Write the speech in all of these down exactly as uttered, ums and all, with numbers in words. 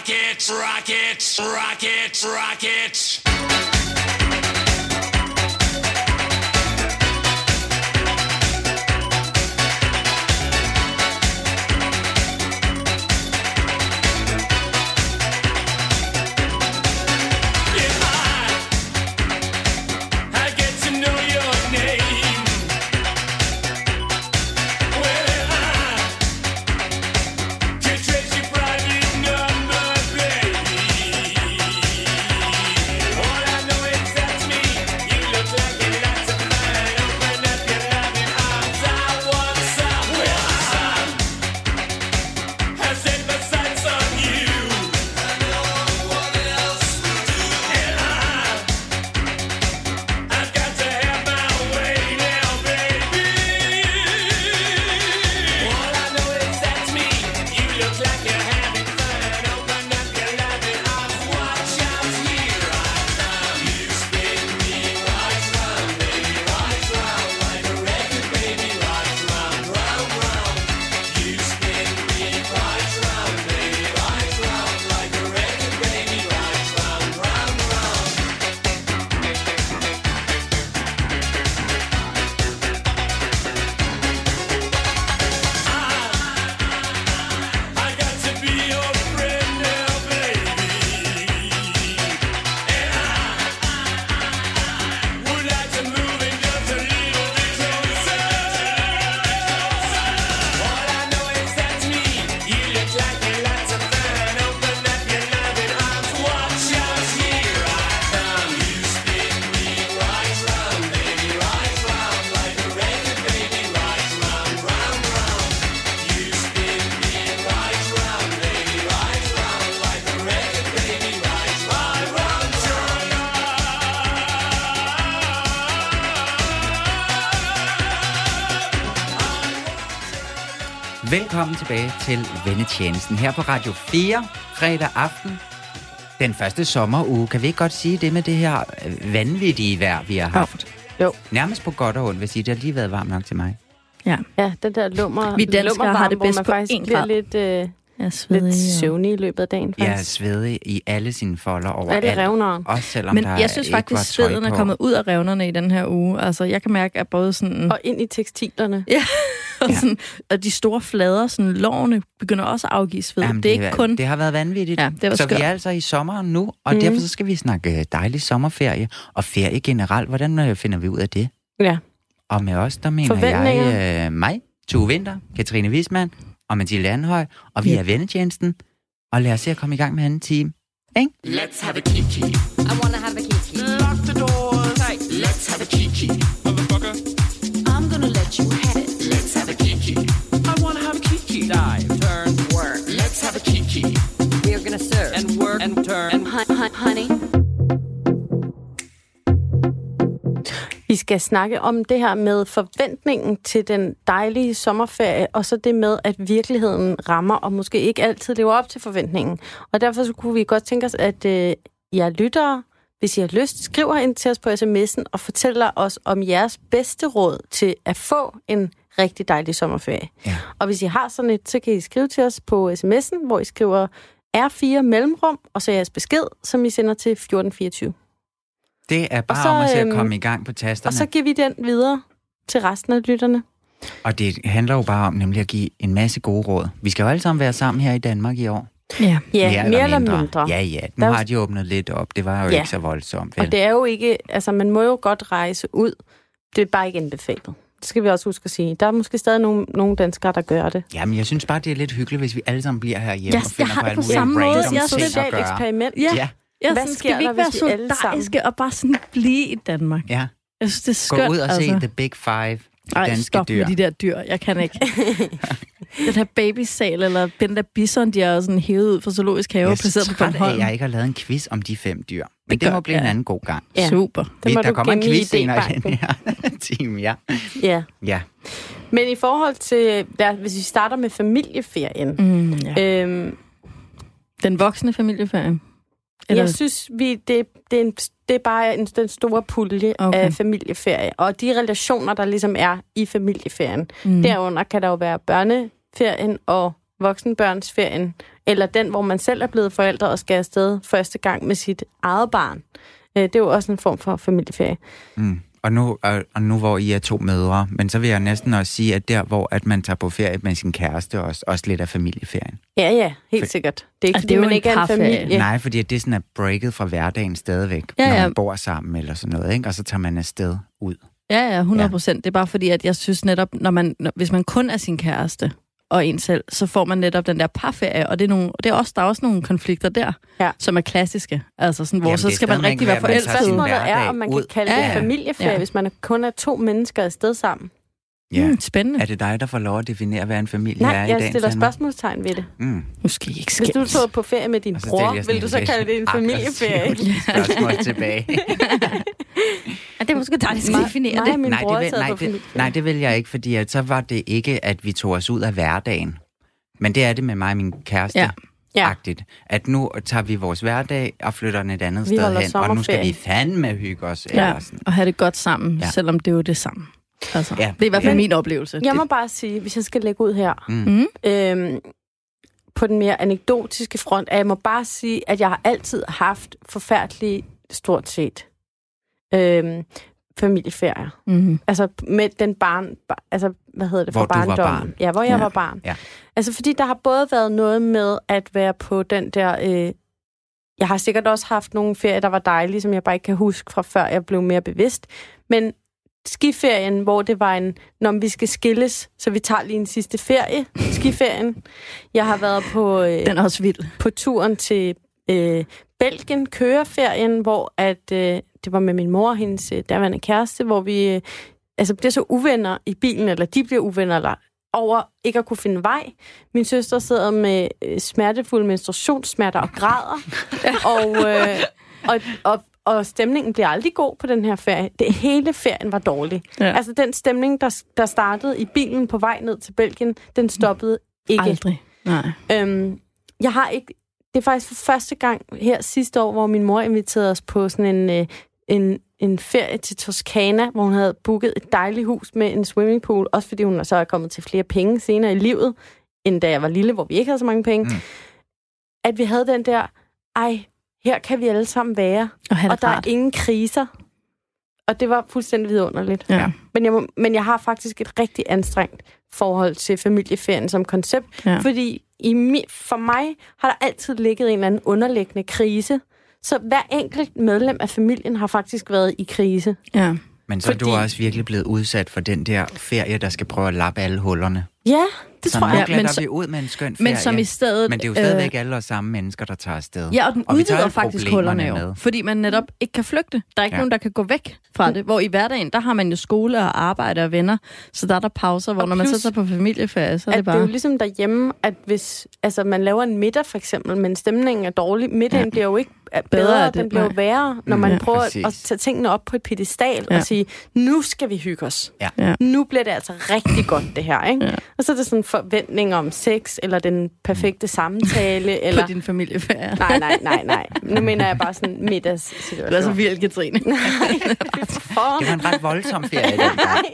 Rockets, rockets, rockets, rockets. Velkommen tilbage til Vennetjenesten her på Radio fire, fredag aften. Den første sommeruge. Kan vi ikke godt sige det med det her vanvittige vejr, vi har haft? Jo. Nærmest på godt og ondt, vil sige. Det har lige været varmt nok til mig. Ja, ja den der lummer, vi danskere har det bedst hvor man faktisk bliver lidt, øh, lidt søvnig i løbet af dagen. Jeg er svedig i alle sine folder over alt. Revnere. Også selvom Men der jeg synes faktisk, sveden er kommet ud af revnerne i den her uge. Altså, jeg kan mærke, at både sådan... Og ind i tekstilerne. Ja, og, ja. Sådan, og de store flader, sådan lårene, begynder også at afgive sved. Jamen, det er ikke kun... Det har været vanvittigt. Ja, det var så skørt. vi er altså i sommeren nu, og mm. derfor så skal vi snakke dejlig sommerferie og ferie generelt. Hvordan finder vi ud af det? Ja. Og med os, der mener jeg øh, mig, Tue Vinter, Katrine Wiesmann og Mathilde Anhøj, og vi ja. er Vennetjenesten. Og lad os se at komme i gang med anden time. Ikke? Let's have a kiki. I wanna have a kiki. Lock the doors. Tight. Let's have a kiki. Motherfucker. I'm gonna let you have it. Let's have a kiki. I wanna have a kiki. Dive. Turn. Work. Let's have a kiki. We're gonna serve. And work. And turn. And hun- hun- honey. Vi skal snakke om det her med forventningen til den dejlige sommerferie, og så det med, at virkeligheden rammer, og måske ikke altid lever op til forventningen. Og derfor så kunne vi godt tænke os, at øh, jer lyttere, hvis I har lyst, skriver ind til os på sms'en og fortæller os om jeres bedste råd til at få en rigtig dejlig sommerferie. Ja. Og hvis I har sådan et, så kan I skrive til os på sms'en, hvor I skriver R fire mellemrum, og så jeres besked, som I sender til fjorten fireogtyve. Det er bare så, om at se at øhm, komme i gang på tasterne. Og så giver vi den videre til resten af lytterne. Og det handler jo bare om nemlig at give en masse gode råd. Vi skal jo alle sammen være sammen her i Danmark i år. Ja, ja mere, mere eller mindre. mindre. Ja, ja. Nu Der har de åbnet lidt op. Det var jo ja. ikke så voldsomt. Vel? Og det er jo ikke... Altså, man må jo godt rejse ud. Det er bare ikke anbefalet. Det skal vi også huske at sige. Der er måske stadig nogle, nogle danskere, der gør det. Ja, men jeg synes bare, det er lidt hyggeligt, hvis vi alle sammen bliver herhjemme yes, og finder på alle mulige random måde. ting Jeg synes, det er et eksperiment. Ja. ja. Ja, hvad sådan, sker skal vi der, ikke være hvis vi alle solidariske og bare sådan blive i Danmark? Ja. Jeg synes, det er skønt. Gå ud og se altså. The Big Five. Ej, danske stop dyr. med de der dyr. Jeg kan ikke. Den her babysal, eller den der bison, de har sådan hævet ud fra zoologisk have og placeret på Bornholm. Jeg ikke har lavet en quiz om de fem dyr. Men det, det må blive ja. en anden god gang. Ja. Super. Det der kommer en quiz senere i den her time, ja. ja. Ja. Men i forhold til, der, hvis vi starter med familieferien. Mm, ja. øhm, den voksne familieferie. Eller? Jeg synes, vi, det, det, er en, det er bare en, den store pulje okay. af familieferie. Og de relationer, der ligesom er i familieferien. Mm. Derunder kan der jo være børneferien og voksenbørnsferien, eller den, hvor man selv er blevet forældre og skal afsted første gang med sit eget barn. Øh, det er jo også en form for familieferie. Mm. Og nu, og, og nu hvor I er to mødre, men så vil jeg næsten også sige, at der, hvor at man tager på ferie med sin kæreste, også, også lidt af familieferien. Ja, ja, helt For, sikkert. Det er ikke, altså, fordi det er man jo ikke en er en familie. Nej, fordi det er sådan, at breaket fra hverdagen stadigvæk, ja, ja. når man bor sammen eller sådan noget, ikke? Og så tager man afsted ud. Ja, ja, hundrede procent. Ja. Det er bare fordi, at jeg synes netop, når man, når, hvis man kun er sin kæreste og en selv, så får man netop den der parferie, og det er, nogle, det er også, der er også nogle konflikter der, ja. som er klassiske. Altså sådan, hvor Jamen, så skal man rigtig være forelsket. Spørgsmålet er, om man kan kalde ja, det ja. familieferie, ja. hvis man kun er to mennesker afsted sammen. Ja. Mm, spændende. Er det dig, der får lov at definere, hvad en familie Nej, er i jeg dagens stiller Danmark? spørgsmålstegn ved det. Mm. Nu skal I ikke Hvis skændes. du tog på ferie med din Og så bror, stiller jeg sådan vil du så et kalde det en familieferie? aggressivt spørgsmål tilbage. Ja, det er måske dig, der skal Mig- definere mig det. og min nej, bror det er vil, taget nej, på det, familieferie. nej, det vil jeg ikke, fordi at så var det ikke, at vi tog os ud af hverdagen. Men det er det med mig og min kæreste. Ja. Ja. Agtigt. At nu tager vi vores hverdag og flytter den et andet Vi sted holder hen, og nu skal sommerferie. vi fandme hygge os. Ja, Eller sådan. og have det godt sammen, Ja. selvom det er jo det samme. Altså, Ja. det er i hvert fald Ja. min oplevelse. Jeg må Det- bare sige, hvis jeg skal lægge ud her, Mm. Mm. øhm, på den mere anekdotiske front, at jeg må bare sige, at jeg har altid haft forfærdelige, stort set, øhm, familieferier. Mm. Altså med den barn, bar, altså hvad hedder det, Hvor fra du var barndommen. barn. Ja, hvor jeg Ja. var barn. Ja. Altså fordi der har både været noget med at være på den der... Øh, jeg har sikkert også haft nogle ferier, der var dejlige, som jeg bare ikke kan huske fra før jeg blev mere bevidst. Men skiferien, hvor det var en, når vi skal skilles, så vi tager lige en sidste ferie, skiferien. Jeg har været på, øh, Den er også vild. på turen til øh, Belgien, køreferien, hvor at, øh, det var med min mor og hendes øh, daværende kæreste, hvor vi øh, altså bliver så uvenner i bilen, eller de bliver uvenner, eller over ikke at kunne finde vej. Min søster sidder med øh, smertefulde menstruationssmerter og græder, og, øh, og, og Og stemningen bliver aldrig god på den her ferie. Det hele ferien var dårlig. Ja. Altså den stemning, der, der startede i bilen på vej ned til Belgien, den stoppede ikke. Aldrig. Nej. Øhm, jeg har ikke... Det er faktisk for første gang her sidste år, hvor min mor inviterede os på sådan en, øh, en, en ferie til Toscana, hvor hun havde booket et dejligt hus med en swimmingpool, også fordi hun så er kommet til flere penge senere i livet, end da jeg var lille, hvor vi ikke havde så mange penge. Mm. At vi havde den der... Ej, her kan vi alle sammen være. Og, Og der er ingen kriser. Og det var fuldstændig vidunderligt. Ja. Men, jeg må, men jeg har faktisk et rigtig anstrengt forhold til familieferien som koncept. Ja. Fordi i mi, for mig har der altid ligget en eller anden underliggende krise. Så hver enkelt medlem af familien har faktisk været i krise. Ja. Men så er Fordi- du også virkelig blevet udsat for den der ferie, der skal prøve at lappe alle hullerne. Ja, det så tror nu jeg. Ja, glæder men så- vi ud med en skøn ferie. Men som i stedet... Men det er jo stadigvæk øh, alle os samme mennesker, der tager afsted. Ja, og den og vi tager udvider alle faktisk problemerne hullerne jo. med. Fordi man netop ikke kan flygte. Der er ikke Ja. ja. nogen, der kan gå væk fra det. Hvor i hverdagen, der har man jo skole og arbejde og venner. Så der er der pauser, hvor Og når man så plus, tager på familieferie, så er At det det er jo bare... ligesom derhjemme, at hvis altså, man laver en middag for eksempel, men stemningen er dårlig, middagen ja. bliver jo ikke bedre, Bedre af det, den bliver jo nej. værre, når Mm, man ja, prøver præcis. at tage tingene op på et pedestal Ja. og sige, nu skal vi hygge os. Ja. Ja. Nu bliver det altså rigtig godt, det her. Ikke? Ja. Og så er det sådan en forventning om sex, eller den perfekte samtale, eller... På din familieferie. Nej, nej, nej, nej. Nu mener jeg bare sådan Du er så middagssituation. vild, Katrine. Nej, for... Det var en ret voldsom ferie, den der.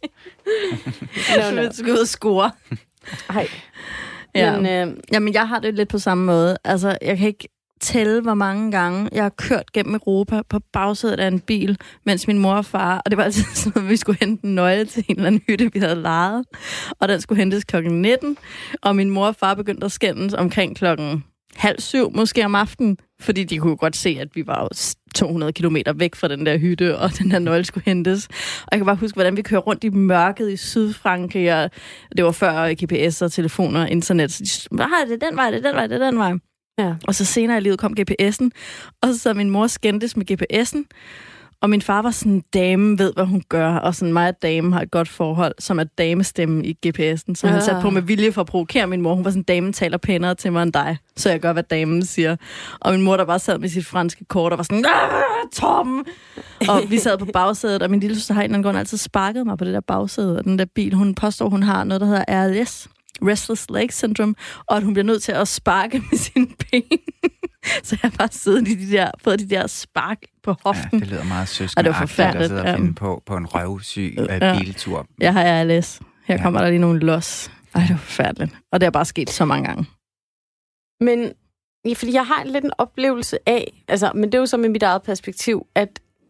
No, no. Du skal ud og score. Ej. Ja. Men, øh, Jamen, jeg har det lidt på samme måde. Altså, jeg kan ikke tælle, hvor mange gange jeg har kørt gennem Europa på bagsædet af en bil, mens min mor og far, og det var altid sådan, at vi skulle hente en nøgle til en eller anden hytte, vi havde lejet, og den skulle hentes klokken nitten, og min mor og far begyndte at skændes omkring klokken halv syv, måske om aftenen, fordi de kunne godt se, at vi var jo to hundrede kilometer væk fra den der hytte, og den der nøgle skulle hentes. Og jeg kan bare huske, hvordan vi kører rundt i mørket i Sydfrankrig, og det var før G P S og telefoner og internet. Så de, hvad er det den vej, det er den vej, det er den vej. ja. Og så senere i livet kom G P S'en, og så sad min mor skændtes med G P S'en, og min far var sådan, dame ved, hvad hun gør, og sådan mig og dame har et godt forhold, som er damestemmen i G P S'en. Så han Ja. satte på med vilje for at provokere min mor. Hun var sådan, damen taler pænere til mig end dig, så jeg gør, hvad damen siger. Og min mor, der bare sad med sit franske kort, og var sådan, Tom! Og vi sad på bagsædet, og min lille søster har en eller anden grund altid sparket mig på det der bagsæde, og den der bil, hun påstår, hun har noget, der hedder R L S, Restless Leg Syndrome, og at hun bliver nødt til at sparke med sine ben. Så jeg har bare siddet i de der, fået de der spark på hoften. Ja, det lyder meget søskende. Og det var forfærdeligt, at sidde og ja. finde på, på en røvsyg Ja. uh, biltur. Jeg har R L S. Her Ja. kommer der lige nogle los. Ej, det er forfærdeligt. Og det er bare sket så mange gange. Men ja, fordi jeg har lidt en oplevelse af, altså, men det er jo så med mit eget perspektiv, at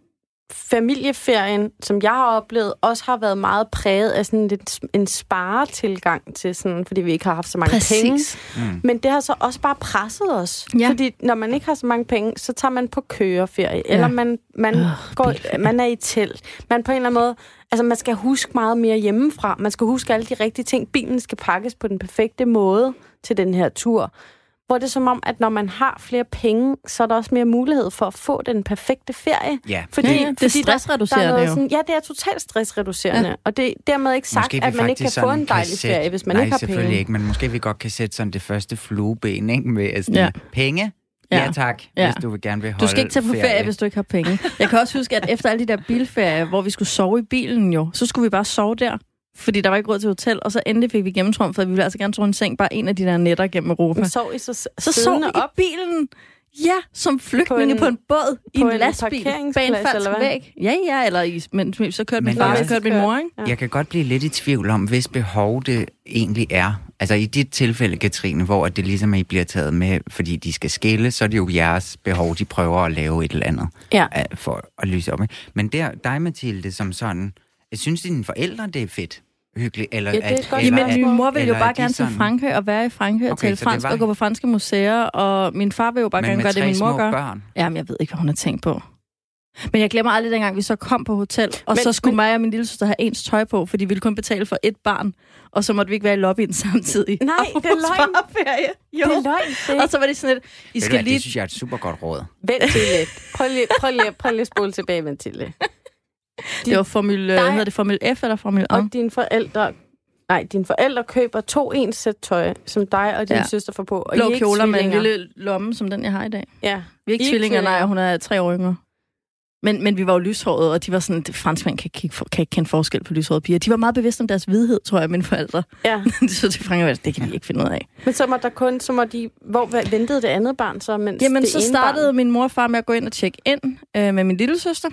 familieferien, som jeg har oplevet, også har været meget præget af sådan lidt en sparetilgang til sådan, fordi vi ikke har haft så mange Præcis. penge. Mm. Men det har så også bare presset os. Ja. Fordi når man ikke har så mange penge, så tager man på køreferie, ja. eller man, man, Øh, går, man er i telt. Man på en eller anden måde, altså man skal huske meget mere hjemmefra. Man skal huske alle de rigtige ting. Bilen skal pakkes på den perfekte måde til den her tur. Hvor det er som om, at når man har flere penge, så er der også mere mulighed for at få den perfekte ferie. Ja. Fordi, Ja, ja, det er fordi der- stressreducerende der er noget jo. Sådan, ja, det er totalt stressreducerende. Ja. Og det er dermed ikke sagt, Måske vi at man ikke kan faktisk få sådan en kan dejlig sætte- ferie, hvis man Nej, ikke har selvfølgelig penge. ikke, men måske vi godt kan sætte sådan det første flueben, ikke? Med sådan, Ja. penge? Ja, Ja. tak, Ja. hvis du vil gerne vil holde Du skal ikke tage på ferie, hvis du ikke har penge. Jeg kan også huske, at efter alle de der bilferier, hvor vi skulle sove i bilen jo, så skulle vi bare sove der. Fordi der var ikke råd til hotel, og så endelig fik vi gennemtrumfet, for vi ville altså gerne sove i en seng, bare en af de der nætter gennem Europa. Men sov I så, Så sov siddende vi i op bilen. Ja, som flygtninge på På en, en- på en båd i på en en lastbil bag en parkeringsplads, falsk eller hvad? væg. Ja, ja, eller i, men så kørte min Men far, jeg- så kørte min mor, ikke? Ja. Jeg kan godt blive lidt i tvivl om, hvis behov det egentlig er. Altså i dit tilfælde, Katrine, hvor det ligesom I bliver taget med, fordi de skal skille, så er det jo jeres behov, de prøver at lave et eller andet Ja. øh, for at lyse op. Ikke? Men der, dig, Mathilde, som sådan, jeg synes dine forældre, det er fedt. Hyggeligt. Eller, Ja, det er et godt eller, Jamen, min mor ville jo eller bare er de gerne til sådan- Frankrig og være i Frankrig og Okay, tale så det fransk var- og gå på franske museer, og min far vil jo bare Men gerne med gøre det, tre min mor små gør. børn. Jamen, jeg ved ikke, hvad hun har tænkt på. Men jeg glemmer aldrig dengang, vi så kom på hotel, og Men- så skulle men- mig og min lille søster have ens tøj på, fordi vi ville kun betale for et barn, og så måtte vi ikke være i lobbyen samtidig. Nej, Og det er vores løgn. farferie. Jo. Det er løgn. Det er Og så var det sådan lidt, I Ved du skal hvad, lige... Det synes jeg er et super godt råd. Vent til lidt. Prøv lige, prøv lige, prøv lige at spole tilbage, vent til lidt. Det var Formel, dig- hedder det Formel F eller Formel A? Og dine forældre... Nej, dine forældre køber to ens sæt tøj, som dig og din Ja. søster får på. Og I Blå er ikke kjoler med en tvillinger. lille lomme, som den, jeg har i dag. Ja. Vi er ikke I er tvillinger, nej, tvillinger. hun er tre år yngre. Men, men vi var jo lyshårede, og de var sådan, at franskmænd kan, kan, kan ikke kende forskel på lyshårede piger. De var meget bevidste om deres hvidhed, tror jeg, mine forældre. Ja. De så til Frankrig, det kan de ikke finde ud af. Men så må der kun... Så må de, hvor ventede det andet barn så, mens Jamen, det så ene startede barn... min mor og far med at gå ind og tjekke ind øh, med min lille søster.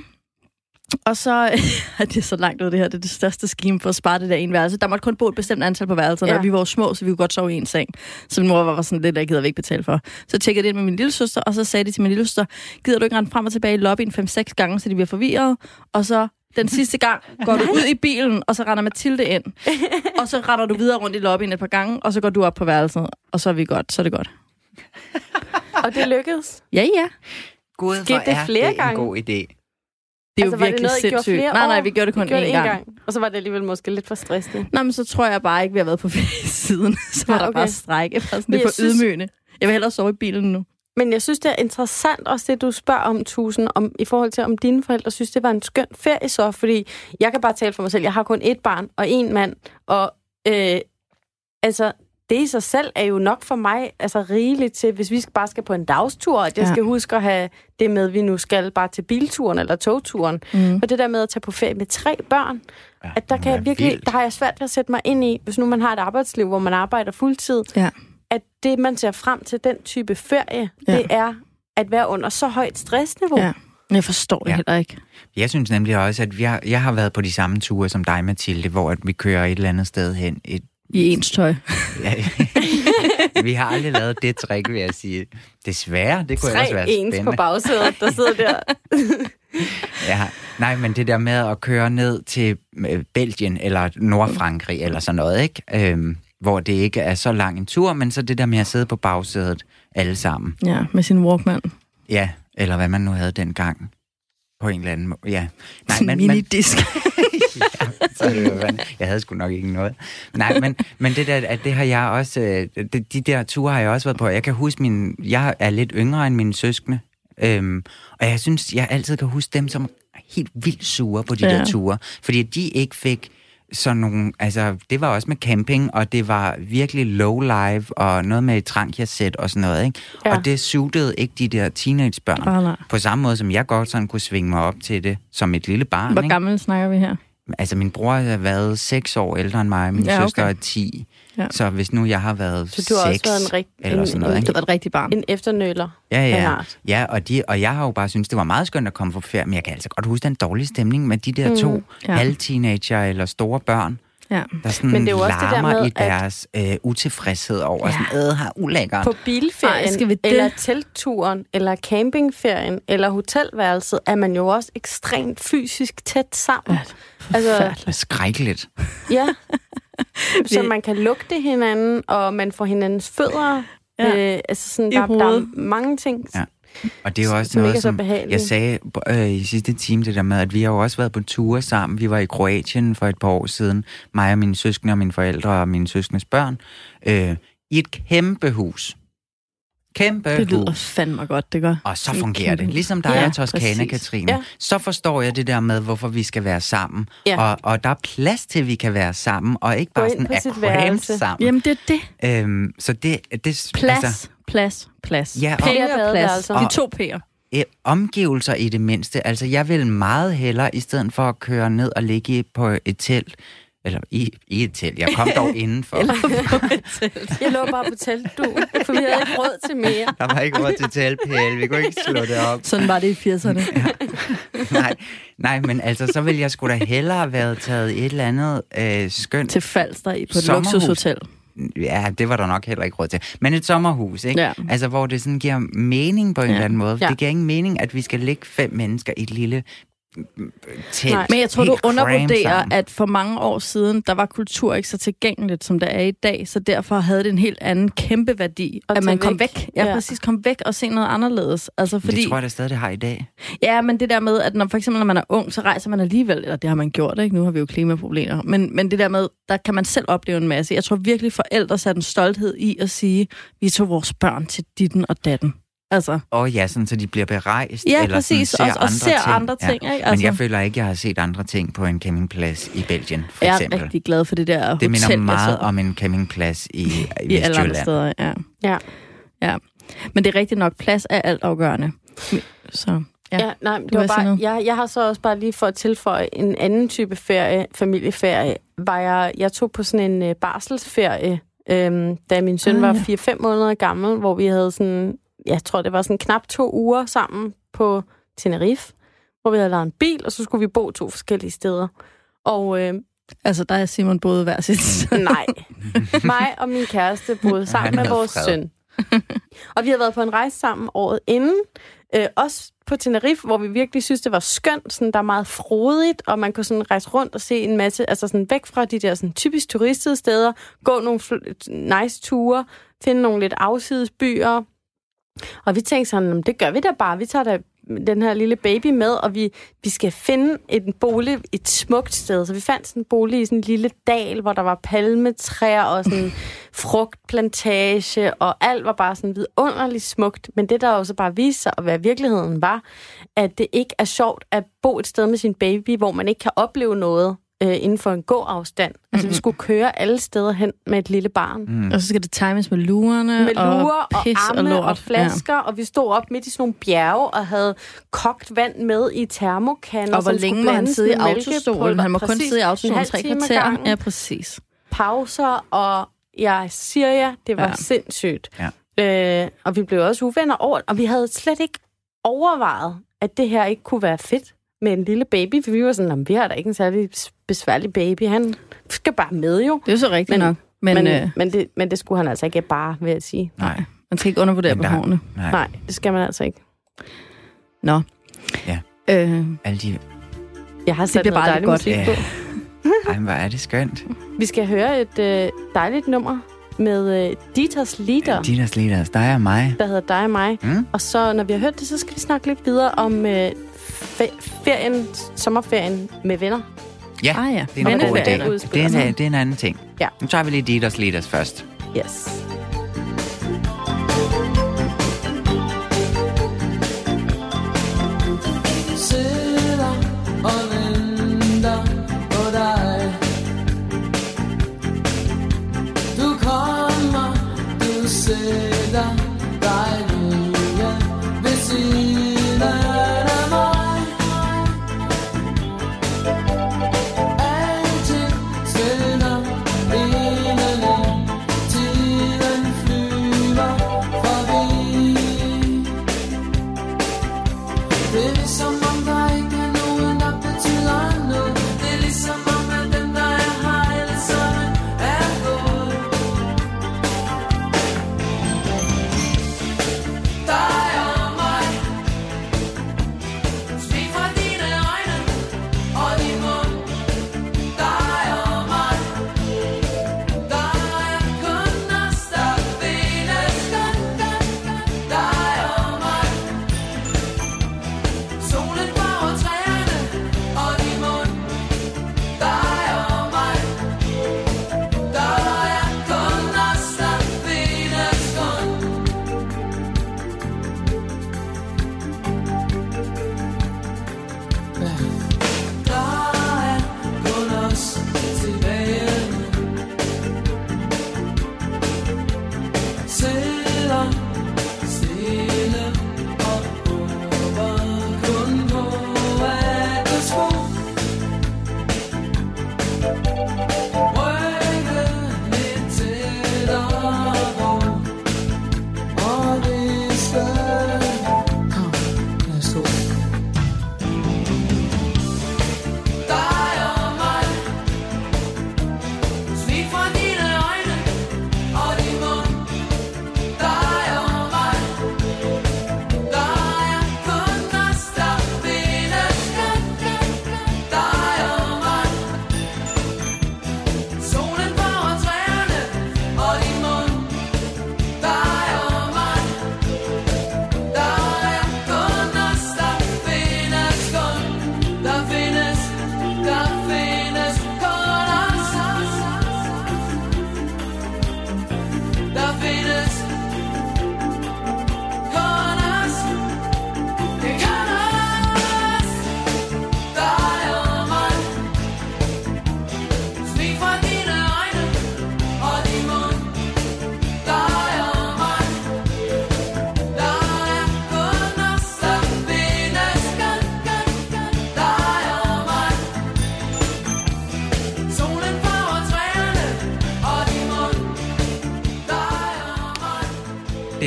Og så, det er så langt ud det her, det er det største scheme for at spare det der ene værelse. Der måtte kun bo et bestemt antal på værelserne, Ja. og vi var jo små, så vi kunne godt sove i en seng. Så min mor var sådan lidt, der gider vi ikke betale for. Så tjekkede jeg det ind med min lille søster, og så sagde de til min lille søster, gider du ikke rende frem og tilbage i lobbyen fem seks gange, så de bliver forvirret? Og så den sidste gang går du ud i bilen, og så render Mathilde ind. Og så retter du videre rundt i lobbyen et par gange, og så går du op på værelset, og så er vi godt, så er det godt. Og det lykkedes. Ja, ja. Gud, Skete hvor det er flere det gange? en god idé. Det er Altså, jo var det virkelig noget, I gjorde sindssygt. flere Nej, nej, år? vi gjorde det kun I gjorde én det gang. gang. Og så var det alligevel måske lidt for stressende. Nå, men så tror jeg bare ikke, vi har været på ferie siden. Så var Ja, der okay. bare strække. Bare sådan, Men det er jeg for synes- ydmygende. Jeg vil hellere sove i bilen nu. Men jeg synes, det er interessant også det, du spørger om, Tusind, om, i forhold til, om dine forældre synes, det var en skøn ferie så, fordi jeg kan bare tale for mig selv. Jeg har kun ét barn og én mand, og øh, altså, det i sig selv er jo nok for mig altså rigeligt til, hvis vi bare skal på en dagstur, at jeg Ja. skal huske at have det med, vi nu skal bare til bilturen eller togturen. Mm. Og det der med at tage på ferie med tre børn, Ja, at der det kan er jeg virkelig, vildt. der har jeg svært ved at sætte mig ind i, hvis nu man har et arbejdsliv, hvor man arbejder fuldtid, Ja. at det, man ser frem til den type ferie, Ja. det er at være under så højt stressniveau. Ja. Jeg forstår det Ja. heller ikke. Jeg synes nemlig også, at jeg, jeg har været på de samme ture som dig, Mathilde, hvor at vi kører et eller andet sted hen. Et, I ens tøj. ja, vi har aldrig lavet det trick, vil jeg sige. Desværre, det kunne ellers Tre være ens på spændende. bagsædet, der sidder der. Ja. Nej, men det der med at køre ned til øh, Belgien eller Nordfrankrig eller sådan noget, ikke? Øhm, hvor det ikke er så lang en tur, men så det der med at sidde på bagsædet alle sammen. Ja, med sin Walkman. Ja, eller hvad man nu havde dengang. På en eller anden måde. Ja. Nej, Sin men, men, minidisk. ja, så er det jo, vand. Jeg havde sgu nok ikke noget. Nej, men, men det der, at det har jeg også, øh, de, de der ture har jeg også været på. Jeg kan huske, min, jeg er lidt yngre end mine søskende, øhm, og jeg synes, jeg altid kan huske dem som helt vildt sure på de Ja. der ture, fordi de ikke fik sådan nogle, altså det var også med camping, og det var virkelig low live, og noget med trankiasæt og sådan noget, ikke? Ja. Og det suitede ikke de der teenagebørn. Ah, nej. På samme måde, som jeg godt sådan kunne svinge mig op til det, som et lille barn, Hvor ikke? gammel snakker vi her? Altså, min bror har været seks år ældre end mig, min Ja, ja, okay. søster er ti. Ja. Så hvis nu jeg har været Så du har også seks været en rigt- eller sådan noget, en- ikke? Du var et rigtigt barn. En efternøler. Ja, af en ja. art. Ja, og, de, og jeg har jo bare syntes, det var meget skønt at komme på ferie, men jeg kan altså godt huske den dårlige stemning med de der to ja. halvteenager eller store børn. Ja. der sådan Men det er jo også det der larmer med, i deres øh, utilfredshed over Ja. sådan, øh, har ulækkert. På bilferien, Ej, skal vi det? eller teltturen, eller campingferien, eller hotelværelset, er man jo også ekstremt fysisk tæt sammen. Ja, altså, Det er skrækkeligt. ja. Så man kan lugte hinanden, og man får hinandens fødder. Ja. Øh, altså sådan, I der, der er hovedet. mange ting. Ja. Og det er jo også Som ikke er noget, så som behageligt. jeg sagde øh, i sidste time, det der med, at vi har jo også været på ture sammen. Vi var i Kroatien for et par år siden. Mig og mine søskende og mine forældre og mine søskendes børn. Øh, I et kæmpe hus. Kæmpe Det lyder hus. fandme godt, det gør. Og så Et fungerer kæmpe det. hus. Ligesom dig Ja, og Toskana, præcis. Katrine. Ja. Så forstår jeg det der med, hvorfor vi skal være sammen. Ja. Og, og der er plads til, at vi kan være sammen, og ikke Gå bare ind sådan på at sit cramp værelse. sammen. Jamen, det er det. Øhm, så det... det Plads, altså, plads, plads. Ja, og- Penge Flere og plads. badeværelser. De to P'er. Eh, omgivelser i det mindste. Altså, jeg vil meget hellere, i stedet for at køre ned og ligge i- på et telt, eller i, i et telt, jeg kom dog indenfor. Jeg lå bare på teltduen, for vi havde ikke råd til mere. Der var ikke råd til teltpæle, vi kunne ikke slå det op. Sådan var det i firserne. Nej, nej, men altså, så ville jeg sgu da hellere have været taget et eller andet øh, skønt. Til Falster i på et Sommerhus. luksushotel. Ja, det var der nok heller ikke råd til. Men et sommerhus, ikke? Ja. Altså, hvor det sådan giver mening på en Ja. eller anden måde. Ja. Det giver ingen mening, at vi skal ligge fem mennesker i et lille telt. Nej. Men jeg tror, helt du crammed undervurderer, sammen. at for mange år siden, der var kultur ikke så tilgængeligt, som det er i dag, så derfor havde det en helt anden kæmpe værdi, At at man tage kom væk. væk. Ja, Ja. præcis, kom væk og se noget anderledes. Altså, fordi, Det tror jeg da stadig, det har i dag. ja, men det der med, at når for eksempel, når man er ung, så rejser man alligevel, eller det har man gjort, ikke? Nu har vi jo klimaproblemer, men, men det der med, der kan man selv opleve en masse. Jeg tror virkelig, forældre satte en stolthed i at sige, vi tog vores børn til ditten og datten. Altså, Og ja, sådan, så de bliver berejst. ja, eller præcis, sådan, og, og ser ting. andre ting, ikke? Men Altså, jeg føler ikke, jeg har set andre ting på en campingplads i Belgien, for jeg eksempel. er rigtig glad for det der Det minder hotel, meget jeg så. om en campingplads i, i, I alle andre Vestjylland. steder, ja. Ja. ja. Men det er rigtigt nok, plads er alt afgørende. Så, ja. Ja, nej, det Du var vil sige bare, noget? jeg, jeg har så også bare lige for at tilføje en anden type ferie, familieferie, var jeg, jeg tog på sådan en uh, barselsferie, øhm, da min søn Ah, var ja. fire fem måneder gammel, hvor vi havde sådan, jeg tror det var sådan knap to uger sammen på Tenerife, hvor vi havde lavet en bil, og så skulle vi bo to forskellige steder. Og øh, Altså, der er Simon boede hver sit. nej, mig og min kæreste boede sammen Han med havde vores fred. søn. Og vi havde været på en rejse sammen året inden, øh, også på Tenerife, hvor vi virkelig synes, det var skønt. Sådan, der er meget frodigt, og man kunne sådan rejse rundt og se en masse, altså sådan væk fra de der sådan typisk turistede steder, gå nogle fl- nice ture, finde nogle lidt afsides byer. Og vi tænkte sådan, det gør vi da bare. Vi tager da den her lille baby med, og vi, vi skal finde en bolig et smukt sted. Så vi fandt sådan en bolig i sådan en lille dal, hvor der var palmetræer og sådan frugtplantage, og alt var bare sådan vidunderligt smukt. Men det, der også bare viste sig at være virkeligheden, var, at det ikke er sjovt at bo et sted med sin baby, hvor man ikke kan opleve noget øh, inden for en gåafstand. Altså, vi skulle køre alle steder hen med et lille barn. Mm. Og så skal det times med lurerne. Med lurer og, pis og arme lort. og, og flasker, ja. Og vi stod op midt i sådan nogle bjerge og havde kogt vand med i termokanner. Og hvor som længe skulle må han blandes sidde i med autostolen? mælkepulver. Han må kun Præcis. sidde i En autostolen halv tre time ad kvarter. gangen. Ja, præcis. Pauser, og jeg siger jer, det var Ja. ja. sindssygt. Ja. Øh, og vi blev også uvenner over, og vi havde slet ikke overvejet, at det her ikke kunne være fedt med en lille baby, for vi var sådan, vi har da ikke en særlig besværlig baby, han skal bare med jo. Det er jo så rigtigt Men- nok. Men, Men, øh, men, men, det, men det skulle han altså ikke bare, vil jeg sige. Nej. man skal ikke undervurdere Men der- behovene. Nej. Nej, det skal man altså ikke. Nå. Ja. Øh, Alle de... Jeg har sat bliver noget bare dejligt lidt musik godt. på. Ej, hvor er det skønt. Vi skal høre et øh, dejligt nummer med øh, Dieters Lieder, Dinas Leaders, dig og mig. der hedder Dig og mig. Mm? Og så, når vi har hørt det, så skal vi snakke lidt videre om øh, fe- ferien, sommerferien med venner. Ja, ah ja, det er en god Venneferie. idé. Det er, udspiller en, det er en anden ting. Ja. Nu tager vi lige Dinas Leaders først. Yes. Sidder og venter på dig. Du kommer, du sætter dig lige ved siden af mig. Alting skinner indeni, tiden flyver forbi. Det er ligesom om der ikke er nogen, der betyder noget. Det er ligesom om at dem, der er her, alle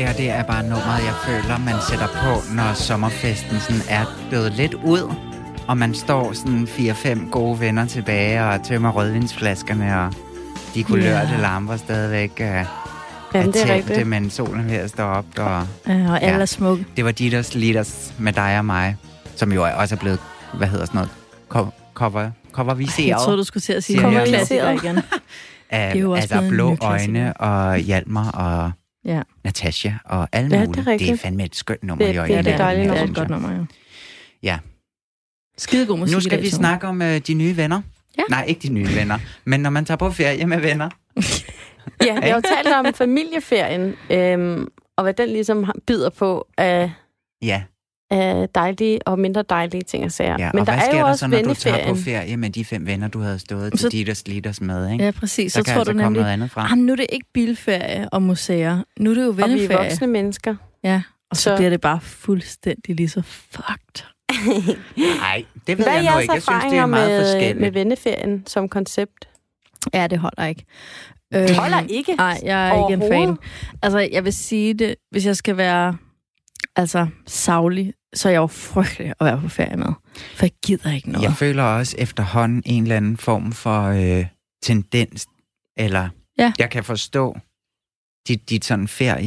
det her, det er bare nummeret, jeg føler, man sætter på, når sommerfesten sådan er død lidt ud, og man står sådan fire-fem gode venner tilbage og tømmer rødvinsflaskerne, og de kulørte Ja. lamper stadigvæk uh, er Jamen, det er tændte, rigtigt. men solen er ved at stå op. Og, Ja, og alle Ja. er smukke. det var Dieters Liters med dig og mig, som jo også er blevet, hvad hedder sådan noget, co- cover, coverviseret. Jeg troede, du skulle til at sige Siger jeg. klassiker igen. Af, Det er jo også altså blevet en Blå ny klassiker. Øjne og Hjalmar og Ja, Natasha og alle Ja, det er mulige. Det er rigtigt. fandme et skønt nummer, Det- i det er øjeblikket, det dejlige synes det er nummer. et jeg. godt nummer, jo. Ja. Skidegod musik. Nu i skal dag, vi så. snakke om øh, de nye venner. Ja. Nej, ikke de nye venner. Men når man tager på ferie med venner. Ja, vi har jo talt om familieferien, øhm, og hvad den ligesom har- byder på af, Ja, af dejlige og mindre dejlige ting og sager. ja. Men og der hvad er sker jo der også så, når du tager på venneferien. ferie med de fem venner, du havde stået Så- til Dieters Liters med, ikke? Ja, præcis. Så, Så, kan tror altså du komme nemlig, noget andet fra. ah, nu er det ikke bilferie og museer. Nu er det jo Og vi er venneferie. voksne mennesker. Ja, og så, Så- bliver det bare fuldstændig lige så fucked. Nej, det ved Hvad er jeg nu jeres ikke. Jeg synes, det erfaringer er meget med, forskelligt. med venneferien som koncept? Ja, det holder ikke. Det holder ikke? Nej, jeg er ikke en fan. Overhovedet? Altså, jeg vil sige det, hvis jeg skal være altså saglig, så er jeg jo frygtelig at være på ferie med. For jeg gider ikke noget. Jeg føler også efterhånden en eller anden form for øh, tendens, eller Ja. jeg kan forstå dit, dit sådan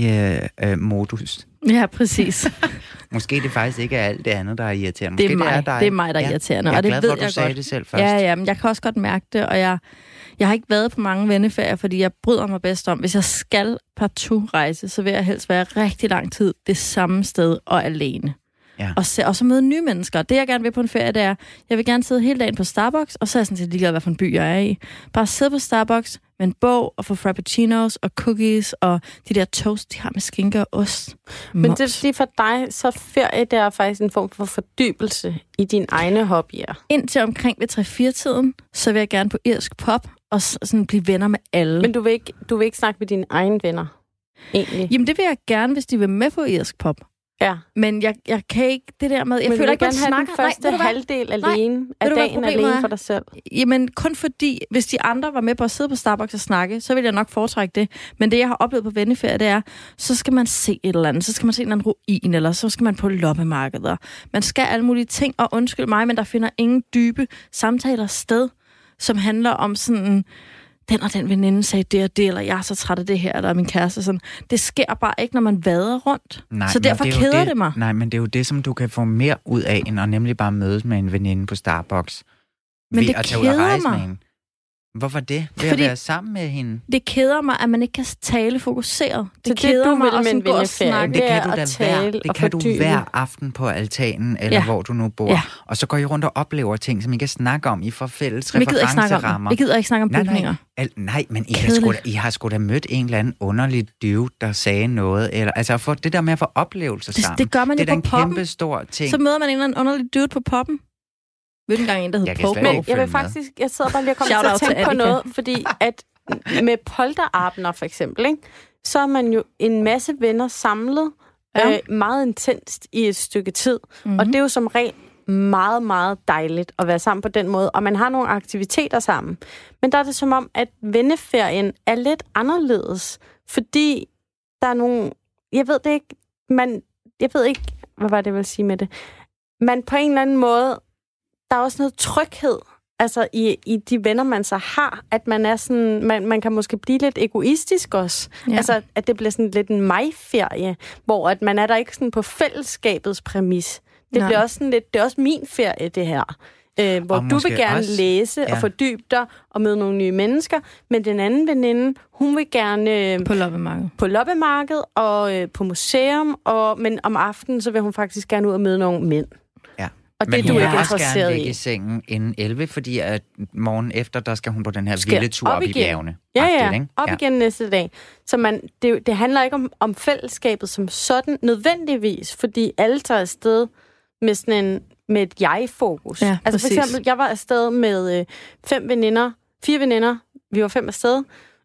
ferie-modus. Ja, præcis. Måske det faktisk ikke er alt det andet, der er irriterende. Det er Måske mig, dig. det er mig, der er irriterende, Jeg er og det glad ved for, at du jeg sagde godt. det selv først. Ja, ja, men jeg kan også godt mærke det, og jeg, jeg har ikke været på mange venneferier, fordi jeg bryder mig bedst om, hvis jeg skal partout rejse, så vil jeg helst være rigtig lang tid det samme sted og alene. Ja. Og, se, og så møde nye mennesker. Det, jeg gerne vil på en ferie, det er, jeg vil gerne sidde hele dagen på Starbucks, og så er jeg sådan set ligeglad, hvad for en by jeg er i. Bare sidde på Starbucks med en bog, og få frappuccinos og cookies, og de der toast, de har med skinke og ost. Men Mops. det er fordi for dig, så ferie, det er faktisk en form for fordybelse i dine egne hobbyer. Indtil omkring ved tre-fire-tiden, så vil jeg gerne på irsk pop, og s- sådan blive venner med alle. Men du vil ikke, du vil ikke snakke med dine egne venner, egentlig? Jamen, det vil jeg gerne, hvis de vil med på irsk pop. Ja. Men jeg, jeg kan ikke det der med... Jeg Men føler du ikke, vil man gerne have snakker... den første Nej, ved du hvad? halvdel alene af Ved du, hvad dagen problemet alene er? for dig selv. Jamen, kun fordi, hvis de andre var med på at sidde på Starbucks og snakke, så vil jeg nok foretrække det. Men det, jeg har oplevet på venneferie, det er, så skal man se et eller andet. Så skal man se en eller anden ruin, eller så skal man på loppemarkeder. Man skal alle mulige ting, og undskyld mig, men der finder ingen dybe samtaler sted, som handler om sådan... Den og den veninde sagde det og det, eller jeg er så træt af det her, eller min kæreste. Sådan. Det sker bare ikke, når man vader rundt. Nej, så men derfor det er jo keder det, det mig. Nej, men det er jo det, som du kan få mere ud af, end at nemlig bare mødes med en veninde på Starbucks. Men ved det at tage ud og keder rejse mig. med hende. Hvorfor det? Ved Fordi- at være sammen med hende? Det keder mig, at man ikke kan tale fokuseret. Det, det, keder du mig vil at med sådan en gå og venneferie. snakke. Det Det kan er du at da tale hver, det og kan du fordybe. hver aften på altanen, eller Ja. hvor du nu bor. Ja. Og så går I rundt og oplever ting, som I kan snakke om. I får fælles Men jeg gider ikke snakke om referencerammer. det. Jeg gider ikke snakke om Nej, bygninger. nej, al, nej, men I har, sgu da, I har sgu da mødt en eller anden underlig dude, der sagde noget. Eller, altså for det der med at få oplevelser Det- sammen. det gør man det jo er da på en poppen. kæmpe stor ting. Så møder man en eller anden underlig dude på poppen. Ved engang en, der Jeg hedder kan slet Popo. ikke Men jeg vil følge med. faktisk, jeg sidder bare lige og kommer til Shout at out tænke til på Annika. noget, fordi at med polterabender for eksempel, ikke, så er man jo en masse venner samlet Ja. øh, meget intenst i et stykke tid. Mhm. Mm-hmm. Og det er jo som regel meget, meget dejligt at være sammen på den måde, og man har nogle aktiviteter sammen. Men der er det som om, at venneferien er lidt anderledes, fordi der er nogle, jeg ved det ikke, man, jeg ved ikke, hvad var det, jeg vil sige med det, man på en eller anden måde, der er også noget tryghed, altså i, i de venner, man så har, at man er sådan, man, man kan måske blive lidt egoistisk også. Ja. Altså, at det bliver sådan lidt en mig-ferie, hvor at man er der ikke sådan på fællesskabets præmis. Det Nej. bliver også sådan lidt, det er også min ferie, det her. Øh, hvor Og du vil måske gerne også- læse ja. og fordybe dig og møde nogle nye mennesker, men den anden veninde, hun vil gerne øh, På loppemarkedet. på loppemarked og øh, på museum, og, men om aftenen, så vil hun faktisk gerne ud og møde nogle mænd. Ja. Og det Men er du hun ikke vil også gerne interesseret ligge i. i sengen inden elleve, fordi at morgen efter, der skal hun på den her Skal vilde tur op op, i igen. bjergene. Ja, Agtigt, ja, ikke? op ja. igen næste dag. Så man, det, det handler ikke om, om fællesskabet som sådan, nødvendigvis, fordi alle tager afsted med sådan en, med et jeg-fokus. Ja, altså for præcis. eksempel, jeg var afsted med øh, fem veninder, fire veninder, vi var fem afsted,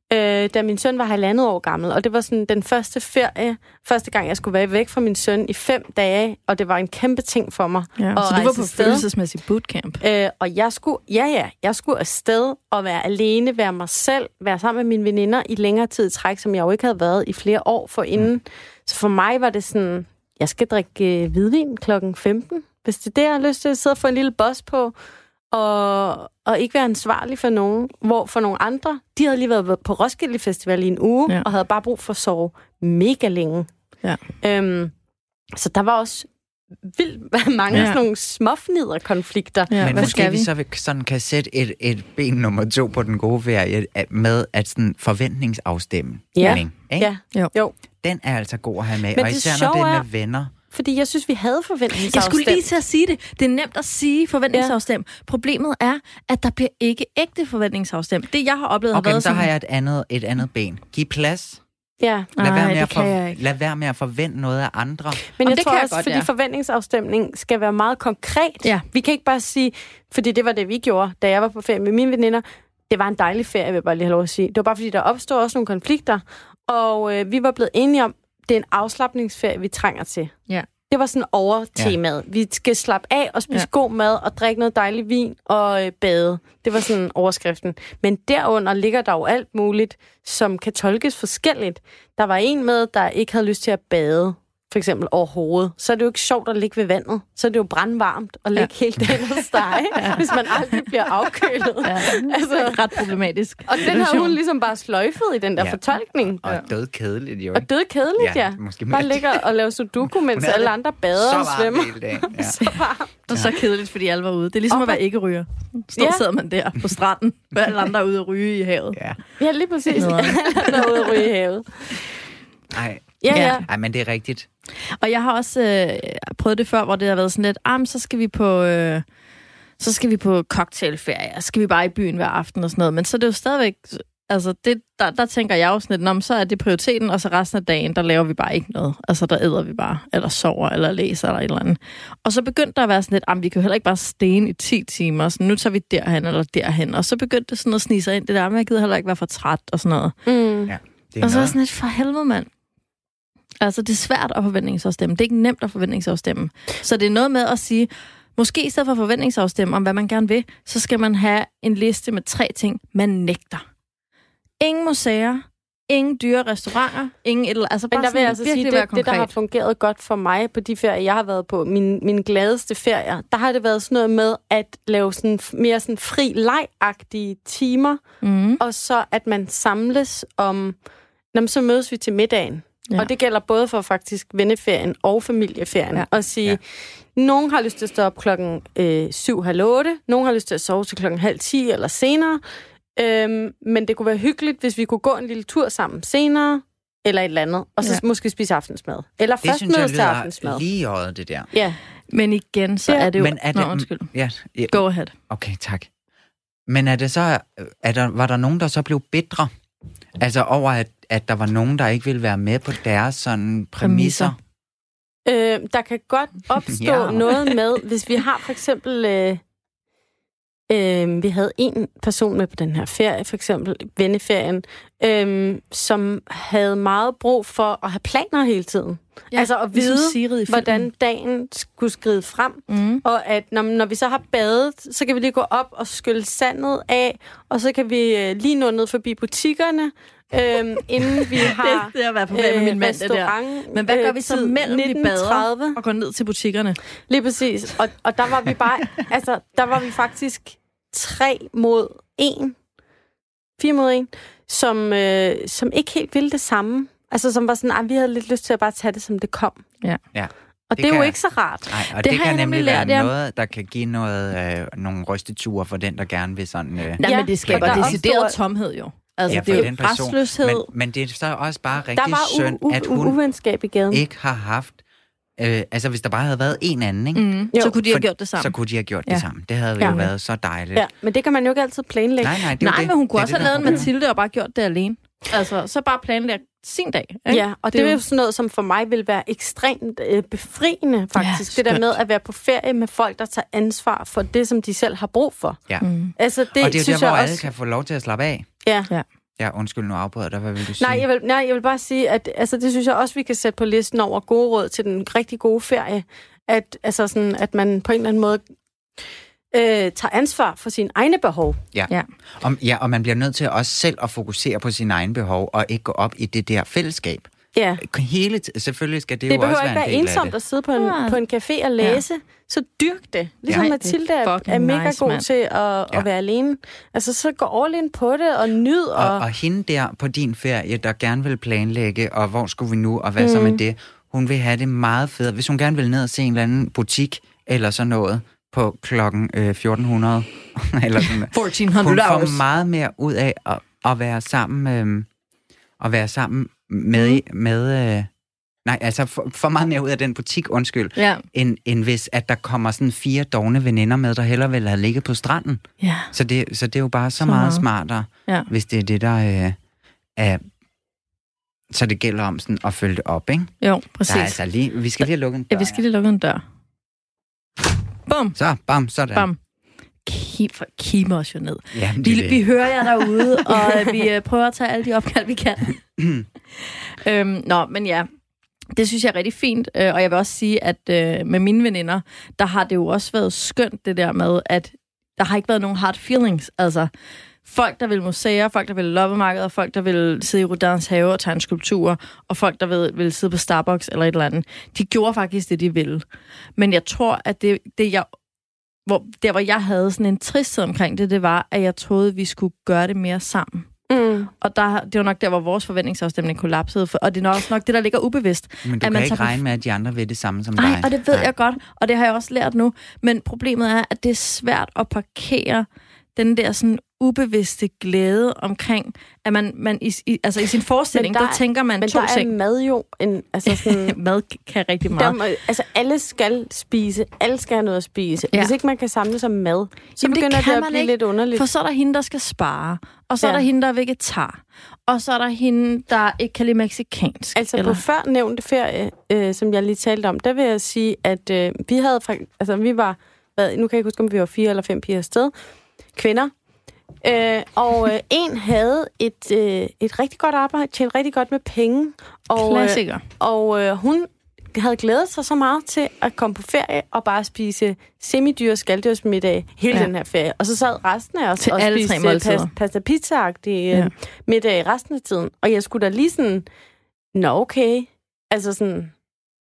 øh, da min søn var halvandet år gammel, og det var sådan den første ferie, første gang, jeg skulle være væk fra min søn i fem dage, og det var en kæmpe ting for mig. Ja, at så du var rejse på afsted. følelsesmæssig bootcamp. Øh, og jeg skulle, ja ja, jeg skulle afsted og være alene, være mig selv, være sammen med mine veninder i længere tid i træk, som jeg jo ikke havde været i flere år forinden. Mm. Så for mig var det sådan, jeg skal drikke øh, hvidvin klokken femten, hvis det er det, jeg har lyst til at sidde og få en lille boss på, og, og ikke være ansvarlig for nogen, hvor for nogle andre, de havde lige været på Roskilde Festival i en uge, ja. og havde bare brug for at sove mega længe. Ja. Øhm, så der var også vildt mange Ja. sådan nogle småfnider-konflikter. Ja, Men hvad måske skal vi vi? så vil- sådan kan sætte et, et ben nummer to på den gode ferie at- med at sådan forventningsafstemme. Ja. Ikke? Ja, Jo. jo. Den er altså god at have med, Men og det især når sjove det er er- med venner. Fordi jeg synes, vi havde forventningsafstemt. Jeg skulle lige til at sige det. Det er nemt at sige forventningsafstem. Ja. Problemet er, at der bliver ikke ægte forventningsafstem. Det, jeg har oplevet, har Okay, været så sådan... har jeg et andet, et andet ben. Giv plads. Ja, Lad, Ej, være med det at kan jeg for, ikke. lad være med at forvente noget af andre. men Om jeg det tror kan jeg også, godt, fordi ja. forventningsafstemning skal være meget konkret. Ja. Vi kan ikke bare sige, fordi det var det, vi gjorde, da jeg var på ferie med mine veninder. Det var en dejlig ferie, vil jeg bare lige have lov at sige. Det var bare, fordi der opstod også nogle konflikter, og øh, vi var blevet enige om, det er en afslapningsferie, vi trænger til. Ja. Det var sådan overtemaet. Ja. Vi skal slappe af og spise ja. god mad og drikke noget dejlig vin og øh, bade. Det var sådan overskriften. Men derunder ligger der jo alt muligt, som kan tolkes forskelligt. Der var en med, der ikke havde lyst til at bade, for eksempel overhovedet. Så er det jo ikke sjovt at ligge ved vandet. Så er det jo brandvarmt at ligge ja. helt dagen hos dig, ja. hvis man aldrig bliver afkølet. Ja. Altså, Ret problematisk. og den har hun ligesom bare sløjfet i den der Ja. fortolkning. Og død kedeligt, jo. Og død kedeligt, ja. Ja, måske Bare mere. ligger og laver sudoku, mens havde alle det andre bader og så svømmer. varmt hele dagen. Ja. Så varmt. Og så kedeligt, fordi alle var ude. Det er ligesom Og at være hvor- ikke-ryger. Så Ja. sidder man der på stranden, hvor alle andre er ude at ryge i havet. Ja. Ja, lige præcis. Nederen. Der er ude at ryge i havet. Ej. Ja, Ja. ja. Ej, men det er rigtigt. Og jeg har også øh, prøvet det før, hvor det har været sådan lidt, ah, men så skal vi på... Øh, så skal vi på cocktailferie, så skal vi bare i byen hver aften og sådan noget. Men så er det jo stadigvæk... Altså, det, der, der tænker jeg jo sådan lidt, nå, så er det prioriteten, og så resten af dagen, der laver vi bare ikke noget. Altså, der æder vi bare, eller sover, eller læser, eller et eller andet. Og så begyndte der at være sådan lidt, ah, vi kan jo heller ikke bare stene i ti timer, så nu tager vi derhen eller derhen. Og så begyndte det sådan at snige sig ind, det der, men jeg gider heller ikke være for træt og sådan noget. Mm. Ja, det er Og så er jeg noget. sådan lidt, for helvede, mand. Altså, det er svært at forventningsafstemme. Det er ikke nemt at forventningsafstemme. Så det er noget med at sige, måske i stedet for forventningsafstemme om, hvad man gerne vil, så skal man have en liste med tre ting, man nægter. Ingen museer, ingen dyre restauranter, ingen et eller altså Men bare der vil sådan jeg altså sige, virkelig være det, det, der har konkret. fungeret godt for mig på de ferier, jeg har været på, min, min gladeste ferier, der har det været sådan noget med at lave sådan mere sådan fri leg-agtige timer, Mm. og så at man samles om, når så mødes vi til middagen. Ja. Ja. Og det gælder både for faktisk venneferien og familieferien. Ja. Ja. Og sige, Ja. ja. nogen har lyst til at stå op klokken øh, syv, halv otte, nogen har lyst til at sove til klokken halv ti eller senere. Øhm, men det kunne være hyggeligt, hvis vi kunne gå en lille tur sammen senere, eller et eller andet, og så Ja. ja. måske spise aftensmad. Eller Det først synes jeg mødes til aftensmad. lyder lige i øjet, det der. Ja. Men igen, så Ja. er det jo... Men er Nå, det, undskyld. Ja, ja, Go ahead. okay, tak. Men er det så, er der, var der nogen, der så blev bitre? Altså over, at, at der var nogen, der ikke ville være med på deres sådan præmisser? Øh, der kan godt opstå Ja. ja. noget med, hvis vi har for eksempel... Øh, øh, vi havde en person med på den her ferie, for eksempel venneferien, øh, som havde meget brug for at have planer hele tiden. Ja, altså at ligesom vide, Sigrid i filmen. hvordan dagen skulle skride frem. Mm. Og at når, når vi så har badet, så kan vi lige gå op og skylle sandet af, og så kan vi øh, lige nå ned forbi butikkerne, øh, inden vi har Det er at være på ferie med min mand, det der. restaurant. Men hvad gør vi så tid mellem vi nitten bader tredive? og går ned til butikkerne? Lige præcis. Og, og der var vi bare, altså, der var vi faktisk tre mod en, fire mod en, som, øh, som ikke helt ville det samme. Altså, som var sådan, at vi havde lidt lyst til at bare tage det, som det kom. Ja. Ja. Og det, Det det er jo kan- ikke så rart. Nej, og Det det, har kan jeg nemlig nemlig være lært, ja. noget, der kan give noget, øh, nogle rysteture for den, der gerne vil sådan... Øh, Nej, Ja, men det skaber og der decideret opstår- tomhed jo. Altså, ja, det er for jo den person. restløshed. Men, men det er så også bare Der rigtig var synd, u- u- at u- hun uvenskab i gaden. ikke har haft... Øh, altså, hvis der bare havde været en anden, ikke? Mm. Jo. Så kunne de have For- gjort det sammen. Så kunne de have gjort Ja. det sammen. Det havde Ja. jo været så dejligt. Ja, men det kan man jo ikke altid planlægge. Nej, nej, det er jo Nej, det. men hun kunne Det er også det, have der lavet er en problemet. Mathilde og bare gjort det alene. Altså, så bare planlægge sin dag. Ikke? Ja, og det, Det er det er jo- jo sådan noget, som for mig vil være ekstremt øh, befriende, faktisk. Ja, det der skønt. med at være på ferie med folk, der tager ansvar for det, som de selv har brug for. Ja. Mm. Altså, det, Og det er jo synes der, hvor jeg alle også... kan få lov til at slappe af. Ja. Ja. Ja, undskyld, nu afbryder dig. Hvad vil du sige? Nej, jeg vil, nej, jeg vil bare sige, at altså, det synes jeg også, vi kan sætte på listen over gode råd til den rigtig gode ferie. At, altså sådan, at man på en eller anden måde øh, tager ansvar for sine egne behov. Ja. Ja. Om, ja, og man bliver nødt til også selv at fokusere på sine egne behov, og ikke gå op i det der fællesskab. Ja. Hele t- selvfølgelig skal det, det jo også være en del af det. Det behøver ikke være ensomt at sidde på en, ja. på en café og læse. Ja. Så dyrk det. Ligesom ja. Mathilde er, er mega nice, god man. til at, ja. at være alene. Altså, så gå all in på det og nyd. Og, og, og hende der på din ferie, der gerne vil planlægge, og hvor skulle vi nu, og hvad mm. så med det? Hun vil have det meget fedt. Hvis hun gerne vil ned og se en eller anden butik, eller sådan noget, på klokken øh, fjorten hundrede, eller sådan fjorten hundrede hun får hours. meget mere ud af at, at være sammen, øh, at være sammen med, med øh, nej, altså for, for meget mere ud af den butik, undskyld, ja. end, end hvis, at der kommer sådan fire dovne veninder med, der hellere vil have ligget på stranden. Ja. Så, det, så det er jo bare så, så meget, meget smartere, ja. hvis det er det, der øh, er... Så det gælder om sådan at følge det op, ikke? Jo, præcis. Der er altså lige, vi skal lige have lukket en dør. Ja, vi skal lige lukke en dør. Bum! Så, bam, sådan. Bam. Keep, keep os jo ned. Ja, vi, vi hører jer derude, og vi uh, prøver at tage alle de opkald, vi kan. øhm, nå, men ja, det synes jeg er rigtig fint, øh, og jeg vil også sige, at øh, med mine veninder, der har det jo også været skønt det der med, at der har ikke været nogen hard feelings. Altså, folk, der vil museer, folk, der vil loppemarkeder, folk, der vil sidde i Rodins have og tegne skulpturer, og folk, der vil, vil sidde på Starbucks eller et eller andet, de gjorde faktisk det, de ville. Men jeg tror, at det, det jeg Hvor, der, hvor jeg havde sådan en tristhed omkring det, det var, at jeg troede, vi skulle gøre det mere sammen. Mm. Og der, det var nok der, hvor vores forventningsafstemning kollapsede. For, og det er også nok det, der ligger ubevidst. Men du at kan man ikke tager regne med, at de andre vil det samme som Ej, dig. Nej, og det ved Nej. jeg godt, og det har jeg også lært nu. Men problemet er, at det er svært at parkere den der sådan ubevidste glæde omkring, at man, man i, i, altså i sin forestilling, der, der tænker man men to der ting. Men der er mad jo en... Altså sådan, mad kan rigtig meget. Må, altså alle skal spise, alle skal have noget at spise. Ja. Hvis ikke man kan samle sig mad, så Jamen, begynder det, det at blive ikke, lidt underligt. For så er der hende, der skal spare, og så ja. er der hende, der er vegetar, og så er der hende, der ikke kan lide mexicansk. Altså eller? på før nævnte ferie, øh, som jeg lige talte om, der vil jeg sige, at øh, vi havde... Altså vi var... Hvad, nu kan jeg ikke huske, om vi var fire eller fem piger afsted. Kvinder. Øh, og øh, en havde et, øh, et rigtig godt arbejde, tjente rigtig godt med penge. Og, Klassiker. Øh, og øh, hun havde glædet sig så meget til at komme på ferie og bare spise semidyr skalddyrsmiddag hele ja. den her ferie. Og så sad resten af os til og alle spiste pasta, pasta pizza-agtige øh, ja. middag resten af tiden. Og jeg skulle da lige sådan, nå okay, altså sådan...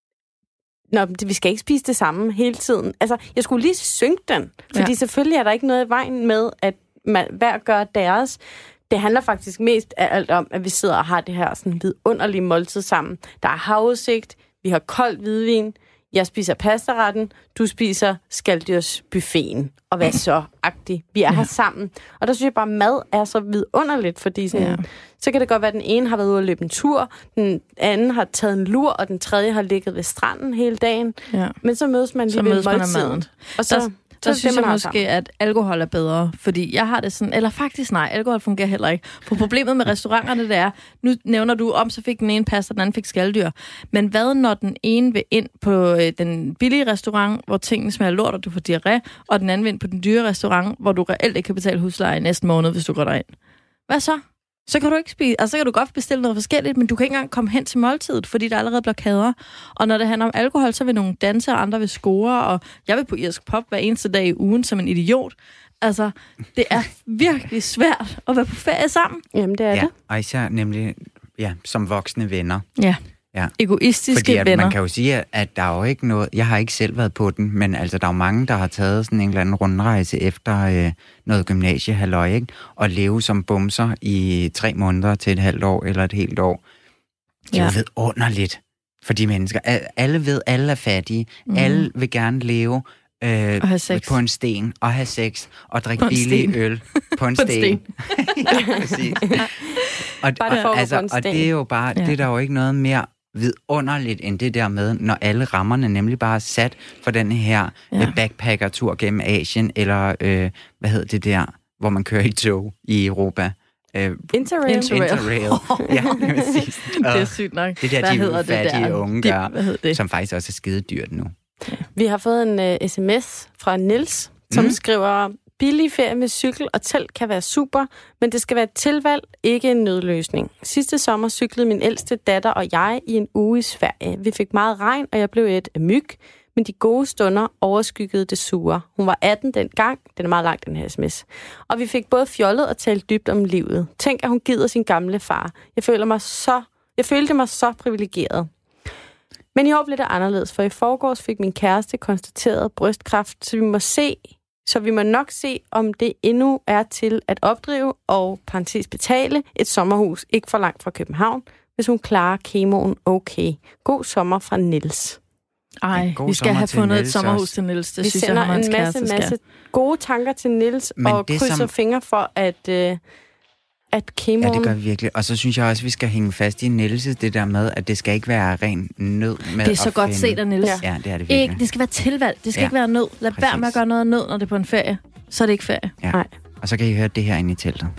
Nå, vi skal ikke spise det samme hele tiden. Altså, jeg skulle lige synke den. Fordi ja. selvfølgelig er der ikke noget i vejen med, at man, hver gør deres. Det handler faktisk mest af alt om, at vi sidder og har det her sådan vidunderlige måltid sammen. Der er havudsigt, vi har kold hvidvin, jeg spiser pastaretten, du spiser skalddyrsbuffeten. Og hvad så? Agtigt. Vi er ja. her sammen. Og der synes jeg bare, at mad er så vidunderligt, fordi sådan, ja. så kan det godt være, at den ene har været ude at løbe en tur, den anden har taget en lur, og den tredje har ligget ved stranden hele dagen. Ja. Men så mødes man lige ved måltiden. Og så... Der, Så, så synes jeg måske, sammen. at alkohol er bedre, fordi jeg har det sådan, eller faktisk nej, alkohol fungerer heller ikke. For problemet med restauranterne, det er, nu nævner du om, så fik den ene pasta, den anden fik skalddyr. Men hvad når den ene vil ind på øh, den billige restaurant, hvor tingene smager lort, og du får diarré, og den anden vil ind på den dyre restaurant, hvor du reelt ikke kan betale husleje i næste måned, hvis du går derind? Hvad så? Så kan du ikke spise, altså så kan du godt bestille noget forskelligt, men du kan ikke engang komme hen til måltidet, fordi der er allerede blokader. Og når det handler om alkohol, så vil nogle danse, og andre vil score, og jeg vil på irsk pop hver eneste dag i ugen som en idiot. Altså, det er virkelig svært at være på ferie sammen. Jamen, det er ja, det. Og især nemlig, ja, som voksne venner. Ja. Ja. Egoistiske Fordi at venner. man kan jo sige, at der er jo ikke noget... Jeg har ikke selv været på den, men altså, der er jo mange, der har taget sådan en eller anden rundrejse efter øh, noget gymnasiehalløj, ikke? Og leve som bumser i tre måneder til et halvt år eller et helt år. Det er ja. jo vidunderligt for de mennesker. Alle ved, alle er fattige. Mm. Alle vil gerne leve øh, på en sten og have sex og drikke billig øl på en sten. sten. Ja, præcis. Og, og, altså, og det er jo bare... Ja. Det er der jo ikke noget mere vidunderligt end det der med, når alle rammerne nemlig bare er sat for den her ja. backpacker-tur gennem Asien, eller øh, hvad hedder det der, hvor man kører i tog i Europa. Øh, Interrail. Interrail. Interrail. Ja, præcis. Det er sygt nok. Det der, hvad de fattige der? unge gør, de, som faktisk også er skide dyrt nu. Ja. Vi har fået en uh, sms fra Niels, som mm. skriver, billig ferie med cykel og telt kan være super, men det skal være et tilvalg, ikke en nødløsning. Sidste sommer cyklede min ældste datter og jeg i en uge i Sverige. Vi fik meget regn, og jeg blev et af myg, men de gode stunder overskyggede det sure. Hun var atten dengang, den er meget langt, den her sms. Og vi fik både fjollet og talt dybt om livet. Tænk, at hun gider sin gamle far. Jeg føler mig så, jeg følte mig så privilegeret. Men i år blev det anderledes, for i forgårs fik min kæreste konstateret brystkræft, så vi må se, så vi må nok se, om det endnu er til at opdrive og parentes betale et sommerhus ikke for langt fra København, hvis hun klarer kemoen okay. God sommer fra Niels. Ej, vi skal have fundet et sommerhus også til Niels. Det vi synes sender jeg, en masse, masse gode tanker til Niels, men og krydser som... fingre for, at, øh, at kemoen... Ja, det gør vi virkelig. Og så synes jeg også, at vi skal hænge fast i Niels' det der med, at det skal ikke være ren nød med det er så godt set af Niels. Ja. ja, det er det virkelig. Ikke, det skal være tilvalg. Det skal ja. ikke være nød. Lad Præcis. være med at gøre noget nød, når det er på en ferie. Så er det ikke ferie. Ja. Nej. Og så kan I høre det her inde i teltet.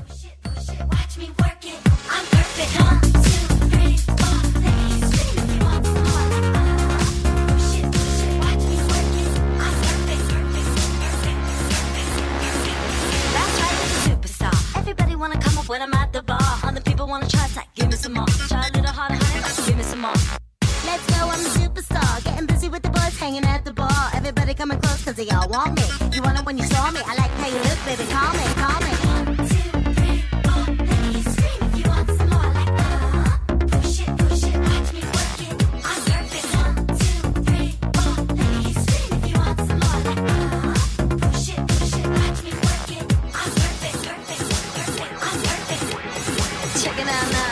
When I'm at the bar, other people wanna try to give me some more. Try a little harder, honey, give me some more. Let's go, I'm a superstar. Getting busy with the boys, hanging at the bar. Everybody coming close, cause they all want me. You want it when you saw me. I like how you look, baby, call me, call me. One, two, three, four, let me scream if you want some more. Like, uh, push it, push it, watch me work it. I'm perfect. One, two, three, four, let me scream if you want some more. Like, uh, push it, push it, watch me work it. I'm perfect, perfect, perfect, I'm perfect. Check it out now.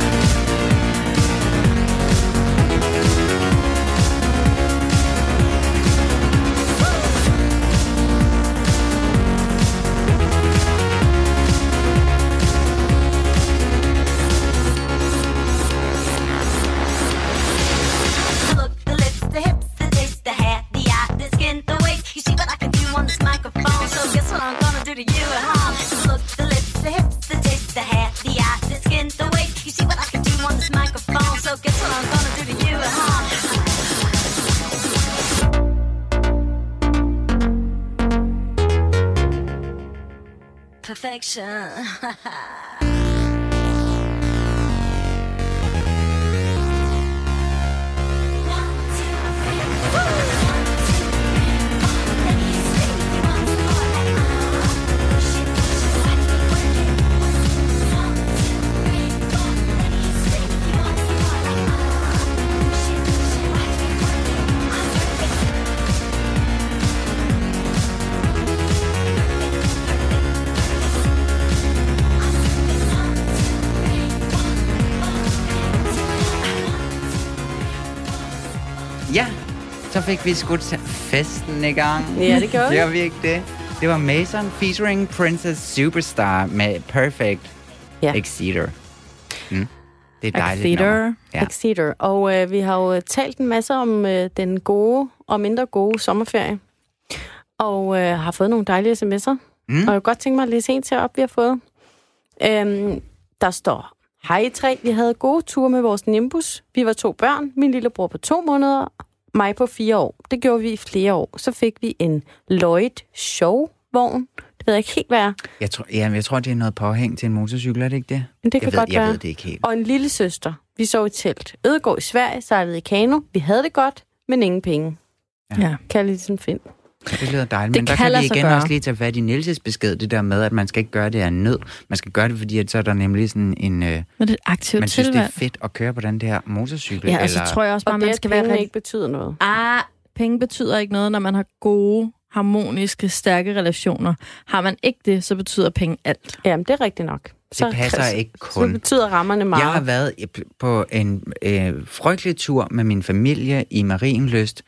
Perfection. Ja, så fik vi skudt festen i gang. Ja, det gjorde vi. Gjorde vi ikke det? Det var Mason featuring Princess Superstar med Perfect ja. Exeter. Mm. Det er dejligt Exeter. Ja. Exeter. Og øh, vi har jo talt en masse om øh, den gode og mindre gode sommerferie. Og øh, har fået nogle dejlige sms'er. Mm. Og jeg kunne godt tænke mig at læse en til op, vi har fået. Øhm, der står: Hej I tre, vi havde gode ture med vores Nimbus. Vi var to børn, min lillebror på to måneder, mig på fire år. Det gjorde vi i flere år. Så fik vi en Lloyd Show-vogn. Det ved jeg ikke helt, hvad er. Jeg tror, jamen, jeg tror, det er noget påhæng til en motorcykel, er det ikke det? Men det kan jeg ved, godt jeg være. ved det ikke helt. Og en lille søster. Vi sov i telt. Ødegård i Sverige, sejlede i kano. Vi havde det godt, men ingen penge. Ja. Kan jeg lige sådan finde. Det lyder dejligt, Det men der kan kan vi lade sig igen gøre. også lige tage fat i Niels' besked, det der med, at man skal ikke gøre det af nød. Man skal gøre det, fordi at så er der nemlig sådan en... Øh, Men det er et aktivt man synes, det tilvalg. er fedt at køre på den der motorcykel. Ja, og så eller... tror jeg også bare, Og man det, skal at være pengene rigtig... ikke betyder noget. Ah, penge betyder ikke noget, når man har gode, harmoniske, stærke relationer. Har man ikke det, så betyder penge alt. Jamen, det er rigtigt nok. Det passer så, ikke Så kun. betyder rammerne meget. Jeg har været på en øh, frygtelig tur med min familie i Marienlyst.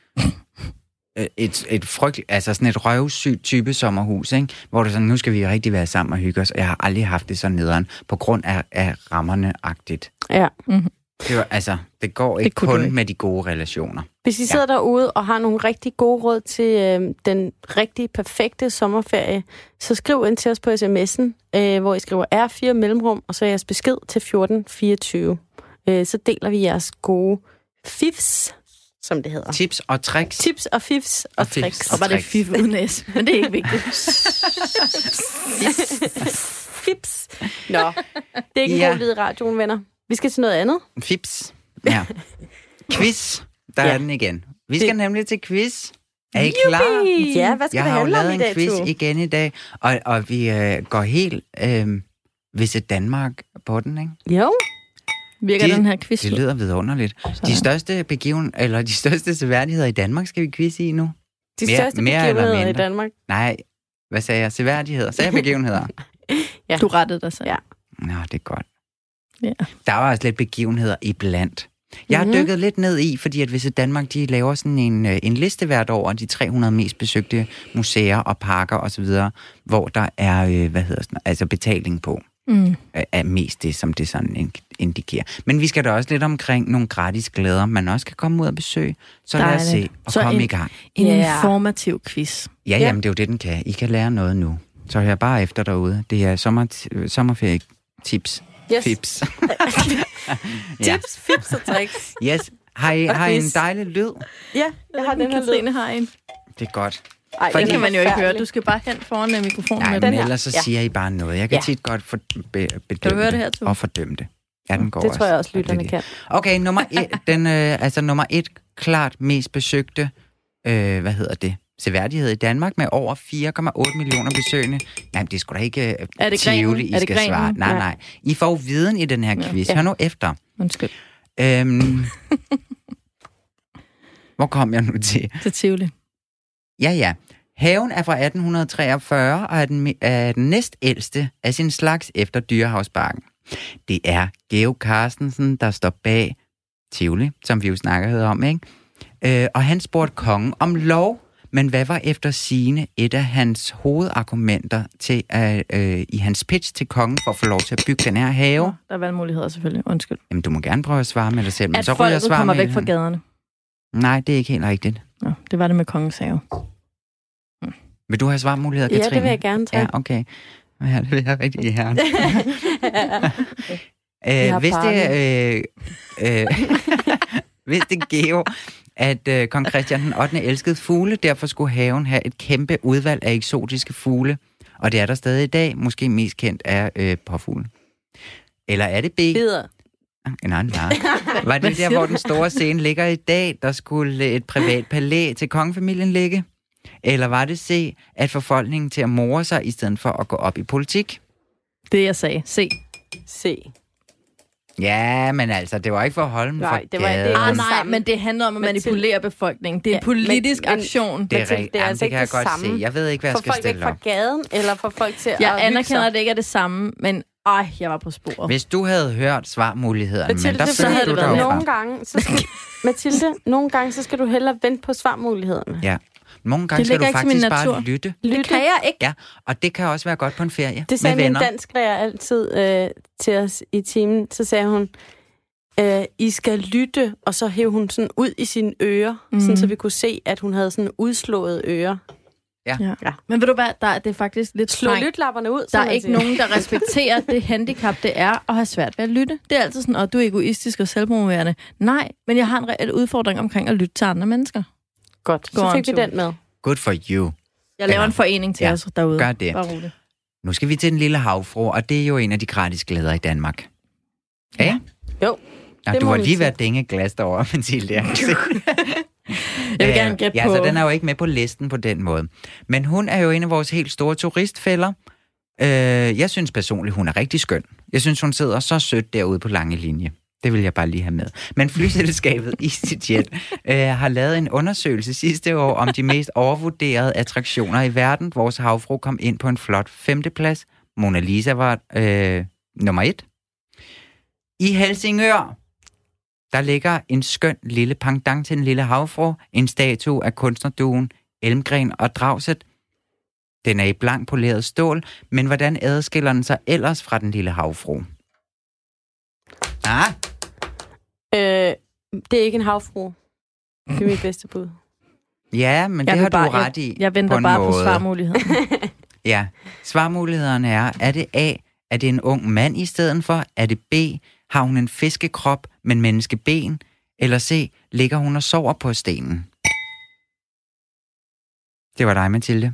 Et, et frygteligt, altså sådan et røvsygt type sommerhus, ikke? Hvor det sådan, nu skal vi rigtig være sammen og hygge os, og jeg har aldrig haft det så nederen, på grund af, af rammerne-agtigt. Ja. Mm-hmm. Det, var, altså, det går ikke kunne kun du ikke. med de gode relationer. Hvis I sidder ja. derude og har nogle rigtig gode råd til øh, den rigtig perfekte sommerferie, så skriv ind til os på sms'en, øh, hvor I skriver R fire mellemrum, og så jeres besked til fjorten fireogtyve. Øh, så deler vi jeres gode fifs som det hedder. Tips og tricks. Tips og fifs og, Og fifs. tricks. Og var det Tricks. fif uden næs, men det er ikke vigtigt. Fips. Nå, det er ikke en Ja. god lyd i radioen, venner. Vi skal til noget andet. Fips. Ja. Quiz. Der Ja. er den igen. Vi skal Det- nemlig til quiz. Er I klar? Ja, hvad skal Jeg det har jo handle om lavet i en dag, quiz Tue? igen i dag, og, og vi øh, går helt øh, Visit Danmark på den, ikke? Jo. Virker De- den her quiz? Det lyder vidunderligt. De største begiven, eller de største seværdigheder i Danmark skal vi quizze i nu. De Mere- største mere eller begivenheder i mindre. Danmark. Nej, hvad sagde jeg? Seværdigheder? Sagde jeg begivenheder? Ja. Du rettede dig selv. Ja. Nå, det er godt. Ja. Der var også lidt begivenheder iblandt. Jeg har Mhm. dykket lidt ned i, fordi at Visit Danmark, de laver sådan en, øh, en liste hvert år af de tre hundrede mest besøgte museer og parker osv., hvor der er, øh, hvad hedder sådan, altså betaling på. Mm. Er- er mest det, som det sådan in- indikerer. Men vi skal da også lidt omkring nogle gratis glæder, man også kan komme ud og besøge. Så lad os se Dejligt. og Så komme en- i gang. En Ja. informativ quiz. Ja, Ja. jamen det er jo det, den kan. I kan lære noget nu. Så hør bare efter derude. Det er sommer, sommerferie-tips. Yes. Fips. Tips, fips og tricks. Yes. Har I, Og har I en quiz. dejlig lyd? Ja, jeg har den her lyd. Katrine har en. Det er godt. Ej, Fordi- Den kan man jo ikke høre. forfærdelig. Du skal bare hen foran med mikrofonen. Nej, med men den. her. ellers så Ja. siger I bare noget. Jeg kan Ja. tit godt for, be, bedømme Kan du høre det her, Tue? og fordømme det. Ja, den går Det tror jeg også, Og det er lytterne det. kan. Okay, nummer et, den, øh, altså nummer et klart mest besøgte, øh, hvad hedder det, seværdighed i Danmark med over fire komma otte millioner besøgende. Nej, det er sgu da ikke øh, Er det Tivoli, grenen? I Er det skal grenen? svare. Nej, Ja. nej. I får viden i den her quiz. Ja. Hør nu efter. Undskyld. Øhm, hvor kom jeg nu til? Til Tivoli. Ja, ja. Haven er fra atten treogfyrre og er den, er den næstældste af sin slags efter Dyrehavsparken. Det er Georg Carstensen, der står bag Tivoli, som vi jo snakkede om, ikke? Øh, og han spurgte kongen om lov, men hvad var efter sigende et af hans hovedargumenter til, øh, øh, i hans pitch til kongen for at få lov til at bygge den her have? Nå, der er valgmuligheder selvfølgelig. Undskyld. Jamen, du må gerne prøve at svare med dig selv, men At så ryger jeg folket svar kommer med væk fra gaderne. Nej, det er ikke helt rigtigt. Nå, det var det med kongens have. Vil du have svarmuligheder, Ja, Katrine? det vil jeg gerne tage. Ja, okay. Ja, det vil jeg rigtig gerne. har øh, hvis det øh, øh, hvis det Geo, at øh, kong Christian den ottende elskede fugle, derfor skulle haven have et kæmpe udvalg af eksotiske fugle, og det er der stadig i dag, måske mest kendt af øh, påfugle. Eller er det B? Videre. En anden var. Var det der, hvor den store scene ligger i dag, der skulle et privat palæ til kongefamilien ligge? Eller var det C, at få folkeningen til at more sig, i stedet for at gå op i politik? Det jeg sagde. Se. Se. Ja, men altså, det var ikke for at holde dem Nej, for det var- det er gaden. Ah, det nej, samme. men det handler om at Men til- manipulere befolkningen. Det er Ja, en politisk men- men- aktion. Det er Men til- rigtigt. det er Jamen, altså det kan ikke jeg det godt samme. se. Jeg ved ikke, hvad jeg For skal folk væk stille fra op. gaden, eller for folk til at Jeg hygge anerkender, sig? at det ikke er det samme, men ej, jeg var på sporet. Hvis du havde hørt svarmulighederne, Mathilde, men der det er følte fordi, du det dig været jo Nogle fra. gange, så skal, Mathilde, nogle gange, så skal du hellere vente på svarmulighederne. Ja. Nogle gange Det skal du ligger ikke til min faktisk bare natur. lytte. Det kan jeg ikke. Altså, Ja, og det kan også være godt på en ferie Det sagde med min venner. dansklærer altid øh, til os i timen. Så sagde hun, øh, I skal lytte, og så hævde hun sådan ud i sine ører, Mhm. mm. sådan, så vi kunne se, at hun havde sådan udslået ører. Ja. Ja. Men ved du hvad, der, er- det er faktisk lidt Slå strengt. lytlapperne ud, Der som er man ikke siger. nogen, der respekterer det handicap, det er at have svært ved at lytte. Det er altid sådan, at du er egoistisk og selvpromoverende. Nej, men jeg har en reel udfordring omkring at lytte til andre mennesker. Godt, så Go on, fik vi Tue. den med. Good for you. Jeg laver Ja. en forening til Ja, os derude. gør det. Bare roligt. Nu skal vi til den lille havfru, og det er jo en af de gratis glæder i Danmark. Ja? Jo, Nå, det du må har vi lige sige. været dænge glas derovre, Mathilde. Jeg kan se. Jeg vil gerne gætte ja, på... så den er jo ikke med på listen på den måde. Men hun er jo en af vores helt store turistfælder. Øh, jeg synes personligt, hun er rigtig skøn. Jeg synes, hun sidder så sødt derude på lange linje. Det vil jeg bare lige have med. Men flyselskabet EasyJet øh, har lavet en undersøgelse sidste år om de mest overvurderede attraktioner i verden. Vores havfru kom ind på en flot femteplads. Mona Lisa var øh, nummer et. I Helsingør, der ligger en skøn lille pendant til en lille havfru, en statue af kunstnerduoen Elmgren og Dragset. Den er i blank poleret stål, men hvordan adskiller den sig ellers fra den lille havfru? Ah, Øh, det er ikke en havfru. Det er mit bedste bud. ja, men Jeg det vil har bare- du ret i. Jeg venter på en bare måde. på svarmuligheden. Ja, svarmulighederne er, er det A, er det en ung mand i stedet for? Er det B, har hun en fiskekrop, men menneskeben? Eller C. Ligger hun og sover på stenen? Det var dig, Mathilde.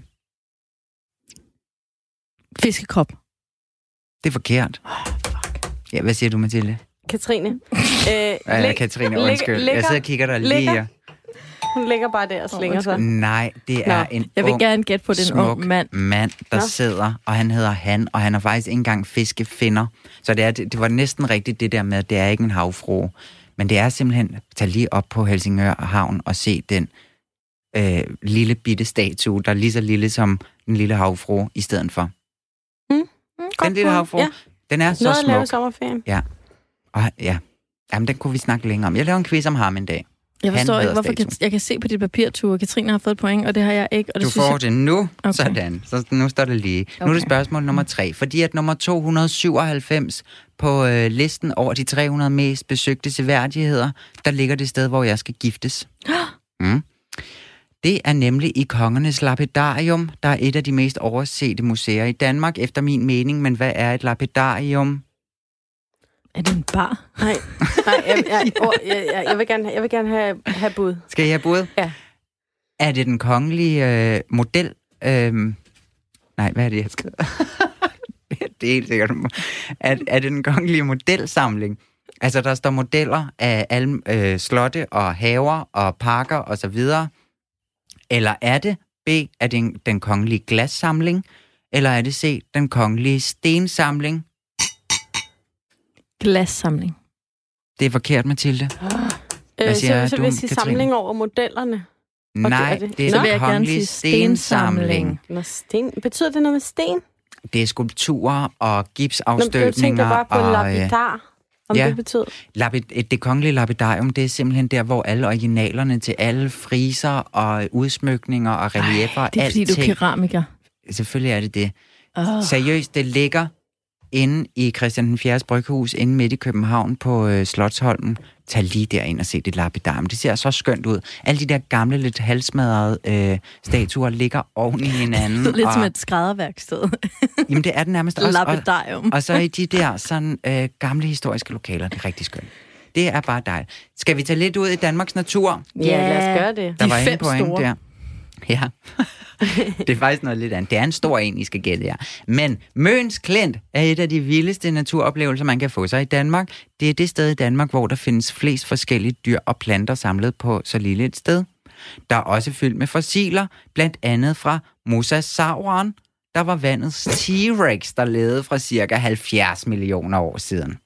Fiskekrop. Det er forkert. Ja, hvad siger du, Mathilde? Katrine. Øh, Ja, Katrine, undskyld. Jeg sidder og kigger der lige. ligger. Hun ligger bare der og slinger sig. Nej, det er Nå, en Jeg vil ung, gerne gætte på den smuk ung mand. mand, der Nå. sidder, og han hedder Han, og han har faktisk ikke engang fiskefinder. Så det, er, det, det var næsten rigtigt det der med, at det er ikke en havfrue. Men det er simpelthen, tag lige op på Helsingør Havn og se den øh, lille bitte statue, der er lige så lille som den lille havfrue i stedet for. Mm, Den lille havfrue, Ja. den er så Noget at lave i smuk. sommerferien. Og, ja, jamen den kunne vi snakke længere om. Jeg laver en quiz om ham en dag. Jeg Han forstår ikke, hedder hvorfor statuen. Kat- jeg kan se på dit papirtur, at Katrine har fået et point, og det har jeg ikke. Og det Du synes får jeg... det nu, okay. Okay. Sådan. Så nu står det lige. Okay. Nu er det Okay. spørgsmål nummer tre. Fordi at nummer to hundrede syvoghalvfems på øh, listen over de tre hundrede mest besøgte seværdigheder, der ligger det sted, hvor jeg skal giftes. Mm. Det er nemlig i Kongernes Lapidarium, der er et af de mest oversete museer i Danmark, efter min mening. Men hvad er et lapidarium? Er det en bar? Nej, nej jeg, jeg, jeg, jeg, jeg, vil gerne, jeg vil gerne have, have bud. Skal jeg have bud? Ja. Er det den kongelige øh, model? Øh, nej, hvad er det, jeg skal? Det er helt sikkert. Er, er det den kongelige modelsamling? Altså, der står modeller af alle øh, slotte og haver og parker og så videre. Eller er det B, er det den, den kongelige glassamling? Eller er det C, den kongelige stensamling? Glassamling. Det er forkert, Mathilde. Øh, siger så, så du, vil jeg sige Katrine? samling over modellerne. Nej, er det- det er Så den vil jeg gerne kongelige sige stensamling. stensamling. Nå, sten. Betyder det noget med sten? Det er skulpturer og Nå, jeg gipsafstøbninger. tænkte bare på og, øh, lapidar. Om ja. det betyder. Lapid- det kongelige lapidarium, det er simpelthen der, hvor alle originalerne til alle friser og udsmykninger og reliefer og Det er fordi, du er alting. keramiker. Selvfølgelig er det det. Oh. Seriøst, det ligger inde i Christian den fjerdes Bryghus, inde midt i København på øh, Slotsholmen. Tag lige derind og se det lapidarium. Det ser så skønt ud. Alle de der gamle, lidt halsmadrede øh, statuer ligger oven i hinanden. Lidt og, som et skrædderværksted. Jamen, det er det nærmest også. Og, Lapidarium. og så i de der sådan øh, gamle historiske lokaler. Det er rigtig skønt. Det er bare dejligt. Skal vi tage lidt ud i Danmarks natur? Ja, lad os gøre det. Der De var fem ingen point store. der. Ja. Det er faktisk noget lidt andet. Det er en stor en, I skal gætte her. Men Møns Klint er et af de vildeste naturoplevelser, man kan få sig i Danmark. Det er det sted i Danmark, hvor der findes flest forskellige dyr og planter samlet på så lille et sted. Der er også fyldt med fossiler, blandt andet fra mosasauren, der var vandets T-Rex, der levede fra cirka halvfjerds millioner år siden.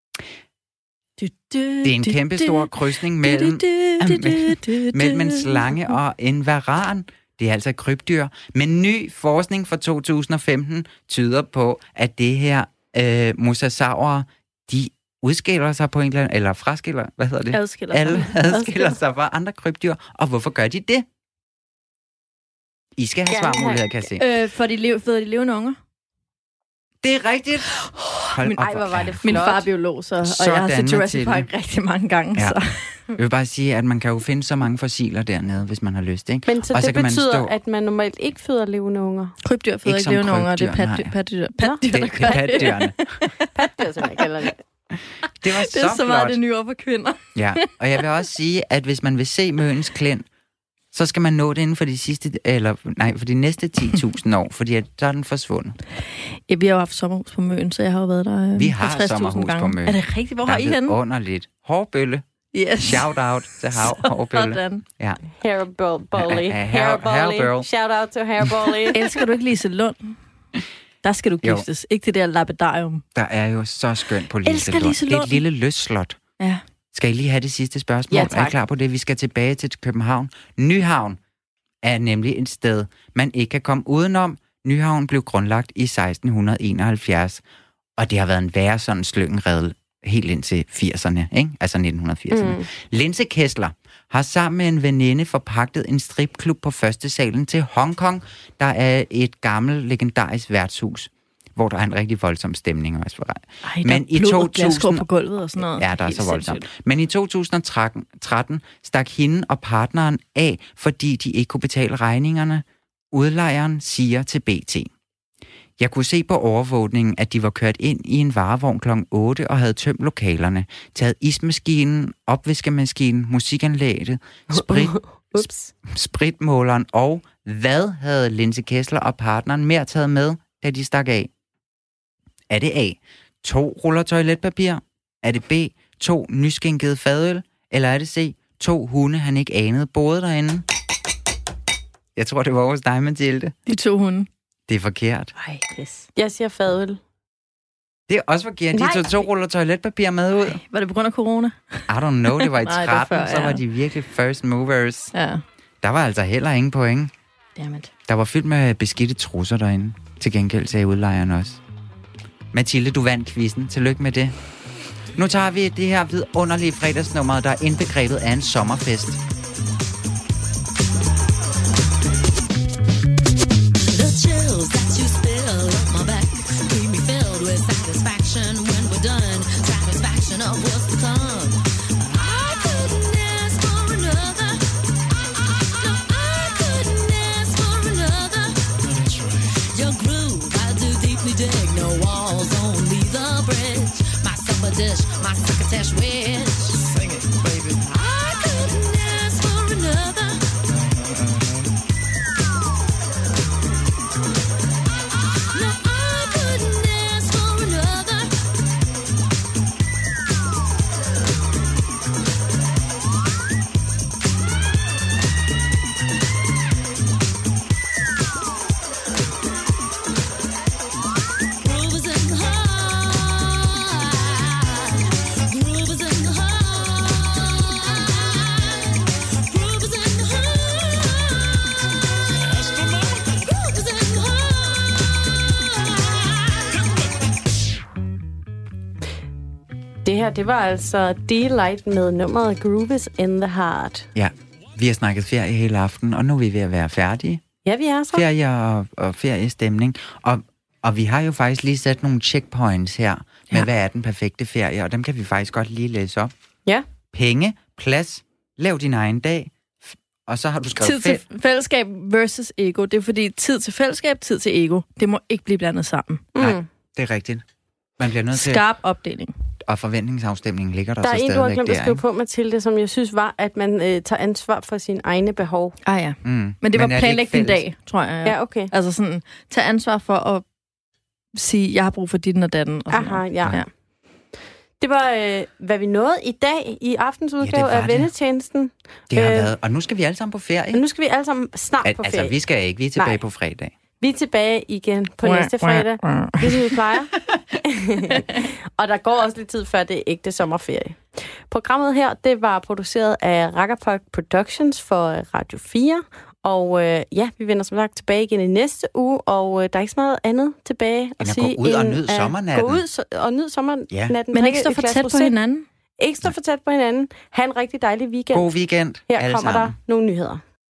Det er en kæmpe stor krydsning mellem, mellem en slange og en varan. Det er altså et krybdyr. Men ny forskning fra to tusind og femten tyder på, at det her øh, mosasaurer, de udskiller sig på en eller anden, eller fraskiller, hvad hedder det? Adskiller sig. Alle adskiller sig fra andre krybdyr. Og hvorfor gør de det? I skal have Gerne svarmuligheder, kan jeg se. Øh, for de lev, for de levende unger. Det er rigtigt. Hold Min, op, Ej, hvor var det flot. Min far er biolog, så, og Sådan, jeg har set Mathilde. Jurassic Park rigtig mange gange. Ja. Så. Jeg vil bare sige, at man kan jo finde så mange fossiler dernede, hvis man har lyst, ikke? Men så Og så det kan man betyder, stå- at man normalt ikke føder levende unger. Krybdyr føder Ikke ikke som levende unger, det er krybdyr, patdyr, nej. patdyr, Nå. patdyr, Det, der det gør er det. patdyrene. Patdyr, som jeg kalder det. Det var Det så er så meget flot. det nye over for kvinder. Ja, og jeg vil også sige, at hvis man vil se Møns Klint, så skal man nå det inden for de sidste, eller nej, for de næste ti tusind år, fordi at, så er den forsvundet. Ja, vi har jo haft sommerhus på Møn, så jeg har jo været der øh, Vi har halvtreds tusind sommerhus gange. på Møn. Er det rigtigt? Hvor Der har I er henne? underligt. Hårbølle. Yes. Shout out til Hav, Hårbølle. Sådan. Ja. Hairbully. Hair- Hairbully. hairball. Shout out to Hairbully. Elsker du ikke Lise Lund? Der skal du Jo. giftes. Ikke det der lapidarium. Der er jo så skønt på Elsker Liselund. Det er Liselund. et lille lystslot. Ja. Skal I lige have det sidste spørgsmål? Ja, Er I tak. klar på det? Vi skal tilbage til København. Nyhavn er nemlig et sted, man ikke kan komme udenom. Nyhavn blev grundlagt i seksten enoghalvfjerds, og det har været en værre sådan slyngenredel helt indtil firserne, ikke? Altså nitten firserne. Mm. Linse Kessler har sammen med en veninde forpagtet en stripklub på første salen til Hongkong, der er et gammelt legendarisk værtshus, hvor der er en rigtig voldsom stemning også. Ej, der Men er i blod to og glasskår tusind på gulvet og sådan noget. Ja, der er Helt så voldsomt. sindssygt. Men i to tusind og tretten stak hende og partneren af, fordi de ikke kunne betale regningerne. Udlejeren siger til B T: Jeg kunne se på overvågningen, at de var kørt ind i en varevogn klokken otte og havde tømt lokalerne, taget ismaskinen, opviskemaskinen, musikanlægget, sprit, Ups. spritmåleren og hvad havde Linse Kessler og partneren mere taget med, da de stak af? Er det A, to ruller toiletpapir? Er det B, to nyskinkede fadøl? Eller er det C, to hunde, han ikke anede boede derinde? Jeg tror, det var hos dig, Mathilde. De to hunde. Det er forkert. Ej, pis. Jeg siger fadøl. Det er også forkert. De Nej. tog to ruller toiletpapir med ud. Var det på grund af corona? I don't know, det var i Nej, det var tretten, før, så var ja. de virkelig first movers. Ja. Der var altså heller ingen point. Dammit. Der var fyldt med beskidte trusser derinde. Til gengæld sagde udlejeren også. Mathilde, du vandt quizzen. Tillykke med det. Nu tager vi det her vidunderlige fredagsnummer, der er indbegrebet af en sommerfest. The chills that you spill up my back keep me filled with satisfaction when we're done. Satisfaction of what's to come. I couldn't ask for another. No, I couldn't ask for another. Your groove, I do deeply dig. No walls, only the bridge. My supper dish, my succotash wish. Sing it, baby. I couldn't ask for another. No, I couldn't ask for another. Groove is in the heart. Groove is in the heart. Groove is in the heart. Groove is in the heart. Det her, det var altså D-Light med nummeret Groove is in the Heart. Ja, vi har snakket ferie hele aften, og nu er vi ved at være færdige. Ja, vi er så. Ferie og, og feriestemning. Og, og vi har jo faktisk lige sat nogle checkpoints her, med Ja. hvad er den perfekte ferie, og dem kan vi faktisk godt lige læse op. Ja. Penge, plads, lav din egen dag, f- og så har du skrevet Tid fe- til fællesskab versus ego. Det er fordi tid til fællesskab, tid til ego. Det må ikke blive blandet sammen. Nej, Mm. det er rigtigt. Man bliver nødt til, Skarp opdeling. og forventningsafstemningen ligger der, Der er så en, du har stadigvæk glemt at der, skrive ikke? på, Mathilde, som jeg synes var, at man øh, tager ansvar for sine egne behov. Ah ja. Mm. Men det var er planlæg ikke din fælles? dag, tror jeg. Ja, okay. Altså sådan, tag ansvar for at sige, jeg har brug for dit og datten. Og sådan Aha, noget. ja. Det var, øh, hvad vi nåede i dag i aftens udgave var af det. Vennetjenesten. Det har Øh, været, og nu skal vi alle sammen på ferie. Men nu skal vi alle sammen snart Al- på altså, ferie. vi skal ikke. Vi er tilbage Nej. på fredag. Vi er tilbage igen på næste fredag, ligesom vi plejer. Og der går også lidt tid, før det er ægte sommerferie. Programmet her, det var produceret af Rackerpark Productions for Radio fire. Og øh, ja, vi vender som sagt tilbage igen i næste uge, og øh, der er ikke så meget andet tilbage at at sige. gå ud og end nyde at sommernatten. Gå ud så, og nyde sommernatten. Ja. Men Drikke ikke stå et for glas tæt på rosé. hinanden. Ikke stå for tæt på hinanden. Ha' en rigtig dejlig weekend. God weekend, Her alle kommer sammen. der nogle nyheder.